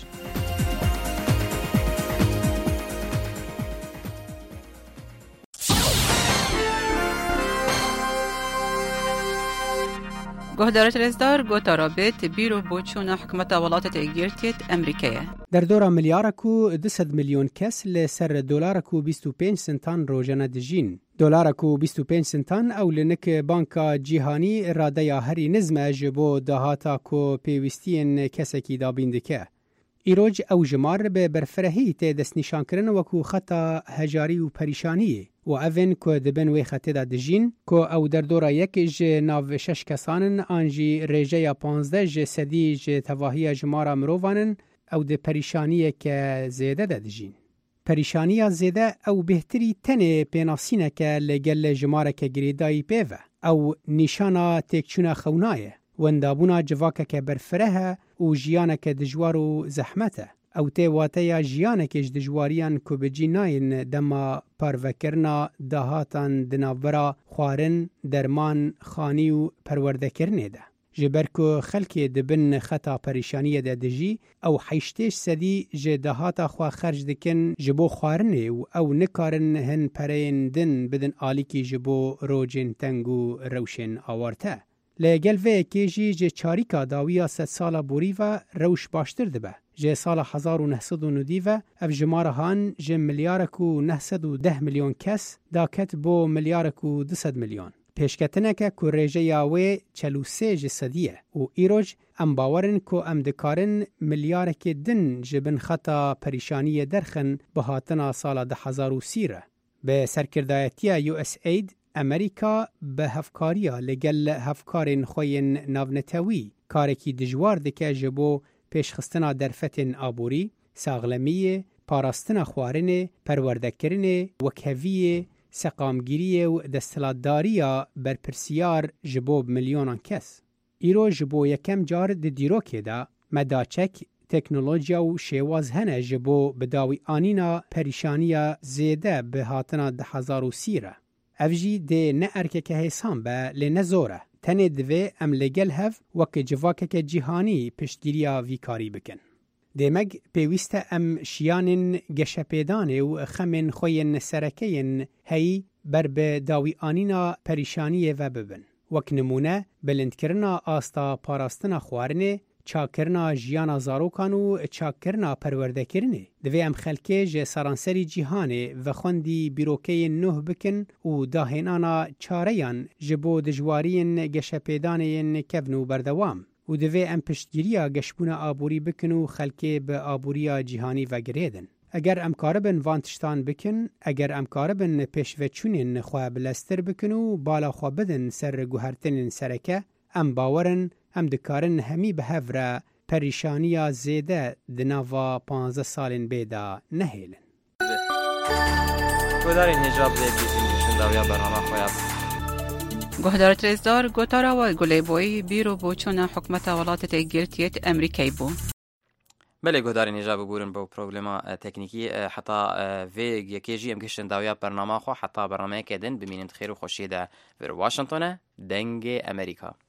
گهدارت رزدار گوتا رابط بیرو بوچونا حکمت ولاتت ایگیرتیت امریکیه. در دورا ملیارکو دویست میلیون کس لسر دلارکو بیست و پنج سنتان روزانه دجین. دلارکو بیست و پنج سنتان او لنک بانکا جیهانی اراده یا هری نظم جبو دهاتا کو پیوستین کسکی دابیندکه. ایروج او جمار به برفرهی تی دست نشان کرن وکو خطا هجاری و پریشانیه و اوین که دبن وی خطه دا دجین که او در دورا یک جه ناو شش کسانن آنجی ریجه یا پانزده جه سدی جه تواهی جمارا مروانن او ده پریشانیه که زیده دا دجین. پریشانیه زیده او بهتری تنه پیناسینه که لگل جمارا که گریدایی پیوه او نشانا تکچونه خونایه وندابونا جواکه که برفره و جیانه که دجوار و زحمته او تی واته یا جیانه که دجواریان که بجی ناین دما پروکرنا دهاتان دنابرا خوارن درمان خانی و پرورده کرنه ده. جبر که خلکی دبن خطا پریشانیه ده دجی او حیشتش سدی جه دهاتا خواه خرج دکن جبو خوارنه و او نکارن هن پرین دن بدن آلی که جبو روجن تنگو روشن آورته. لگل و کیجی جه چاریکا داویا ست سالا بوری و روش باشتر دبه. جه سال هزار و نهصد و ندی و اف جماره هان جه ملیارکو نهصد و ده میلیون کس داکت بو ملیارکو دویست میلیون. پیشکتنه که که ریجه یاوی چلو سه جه صدیه و ایروج ام باورن که ام دکارن ملیارک دن جبن خطا پریشانی درخن بهاتنا سال ده هزار و سیره. به سرکردایتی یو اس اید امریکا به هفکاریا لگل هفکارین خوین ناونتوی کارکی دجوار دکه جبو پیشخستنا درفتن آبوری، ساغلمیه، پاراستنا خوارنه، پروردکرنه، وکهویه، سقامگیریه و دستلاتداریا برپرسیار جبو میلیونان کس. ایرو جبو یکم جار دیروکه دا مداچک تکنولوژیا و شیواز هنه جبو بداوی آنینا پریشانیا زیده به هاتنا ده هزار و سیره. افجی ده نه ارکه که حسام به لنه زوره. تنه دوی ام لگل هف وک جواکه که جیهانی پشتگیریا ویکاری بکن. دیمگ پیوسته ام شیانن گشپیدانه و خمن خوین سرکین هی بر به داوی آنینا پریشانیه و ببن. وک نمونه بلندکرنا آستا پاراستنا خوارنه چاکرنا جیانا زاروکان و چاکرنا پرورده کرنه. دوی ام خلکه جه سرانسری جیهانه و خوندی بیروکه نه بکن و داهنانا چاریان جبو دجوارین گشپیدانه کفنو بردوام. و دوی ام پشتگیریا گشبونا آبوری بکن و خلکه به آبوریا جیهانی و گریدن. اگر ام کاربن وانتشتان بکن، اگر ام کاربن پیشوچونین خواه بلستر بکن و بالا خواه بدن سر گوهرتن سرکه، ام باورن ام دکارن همی به هفره پریشانیا زیده دناوا پانزده سالین بیدا نهیلن. گودارین هجاب لیکیزین گشنداویا برنامه خواه گهدارت رزدار گوتارا و گلی بوی بیرو بوچونا حکمت ولاتت ایگیرتیت امریکای بو. بله گهدارین هجاب بورن با پروبلما تکنیکی حتی ویگ یکیجی ام گشنداویا برنامه خواه حتی برنامه کدن بمینند خیر و خوشیده ور واشنطن دنگ امریکا.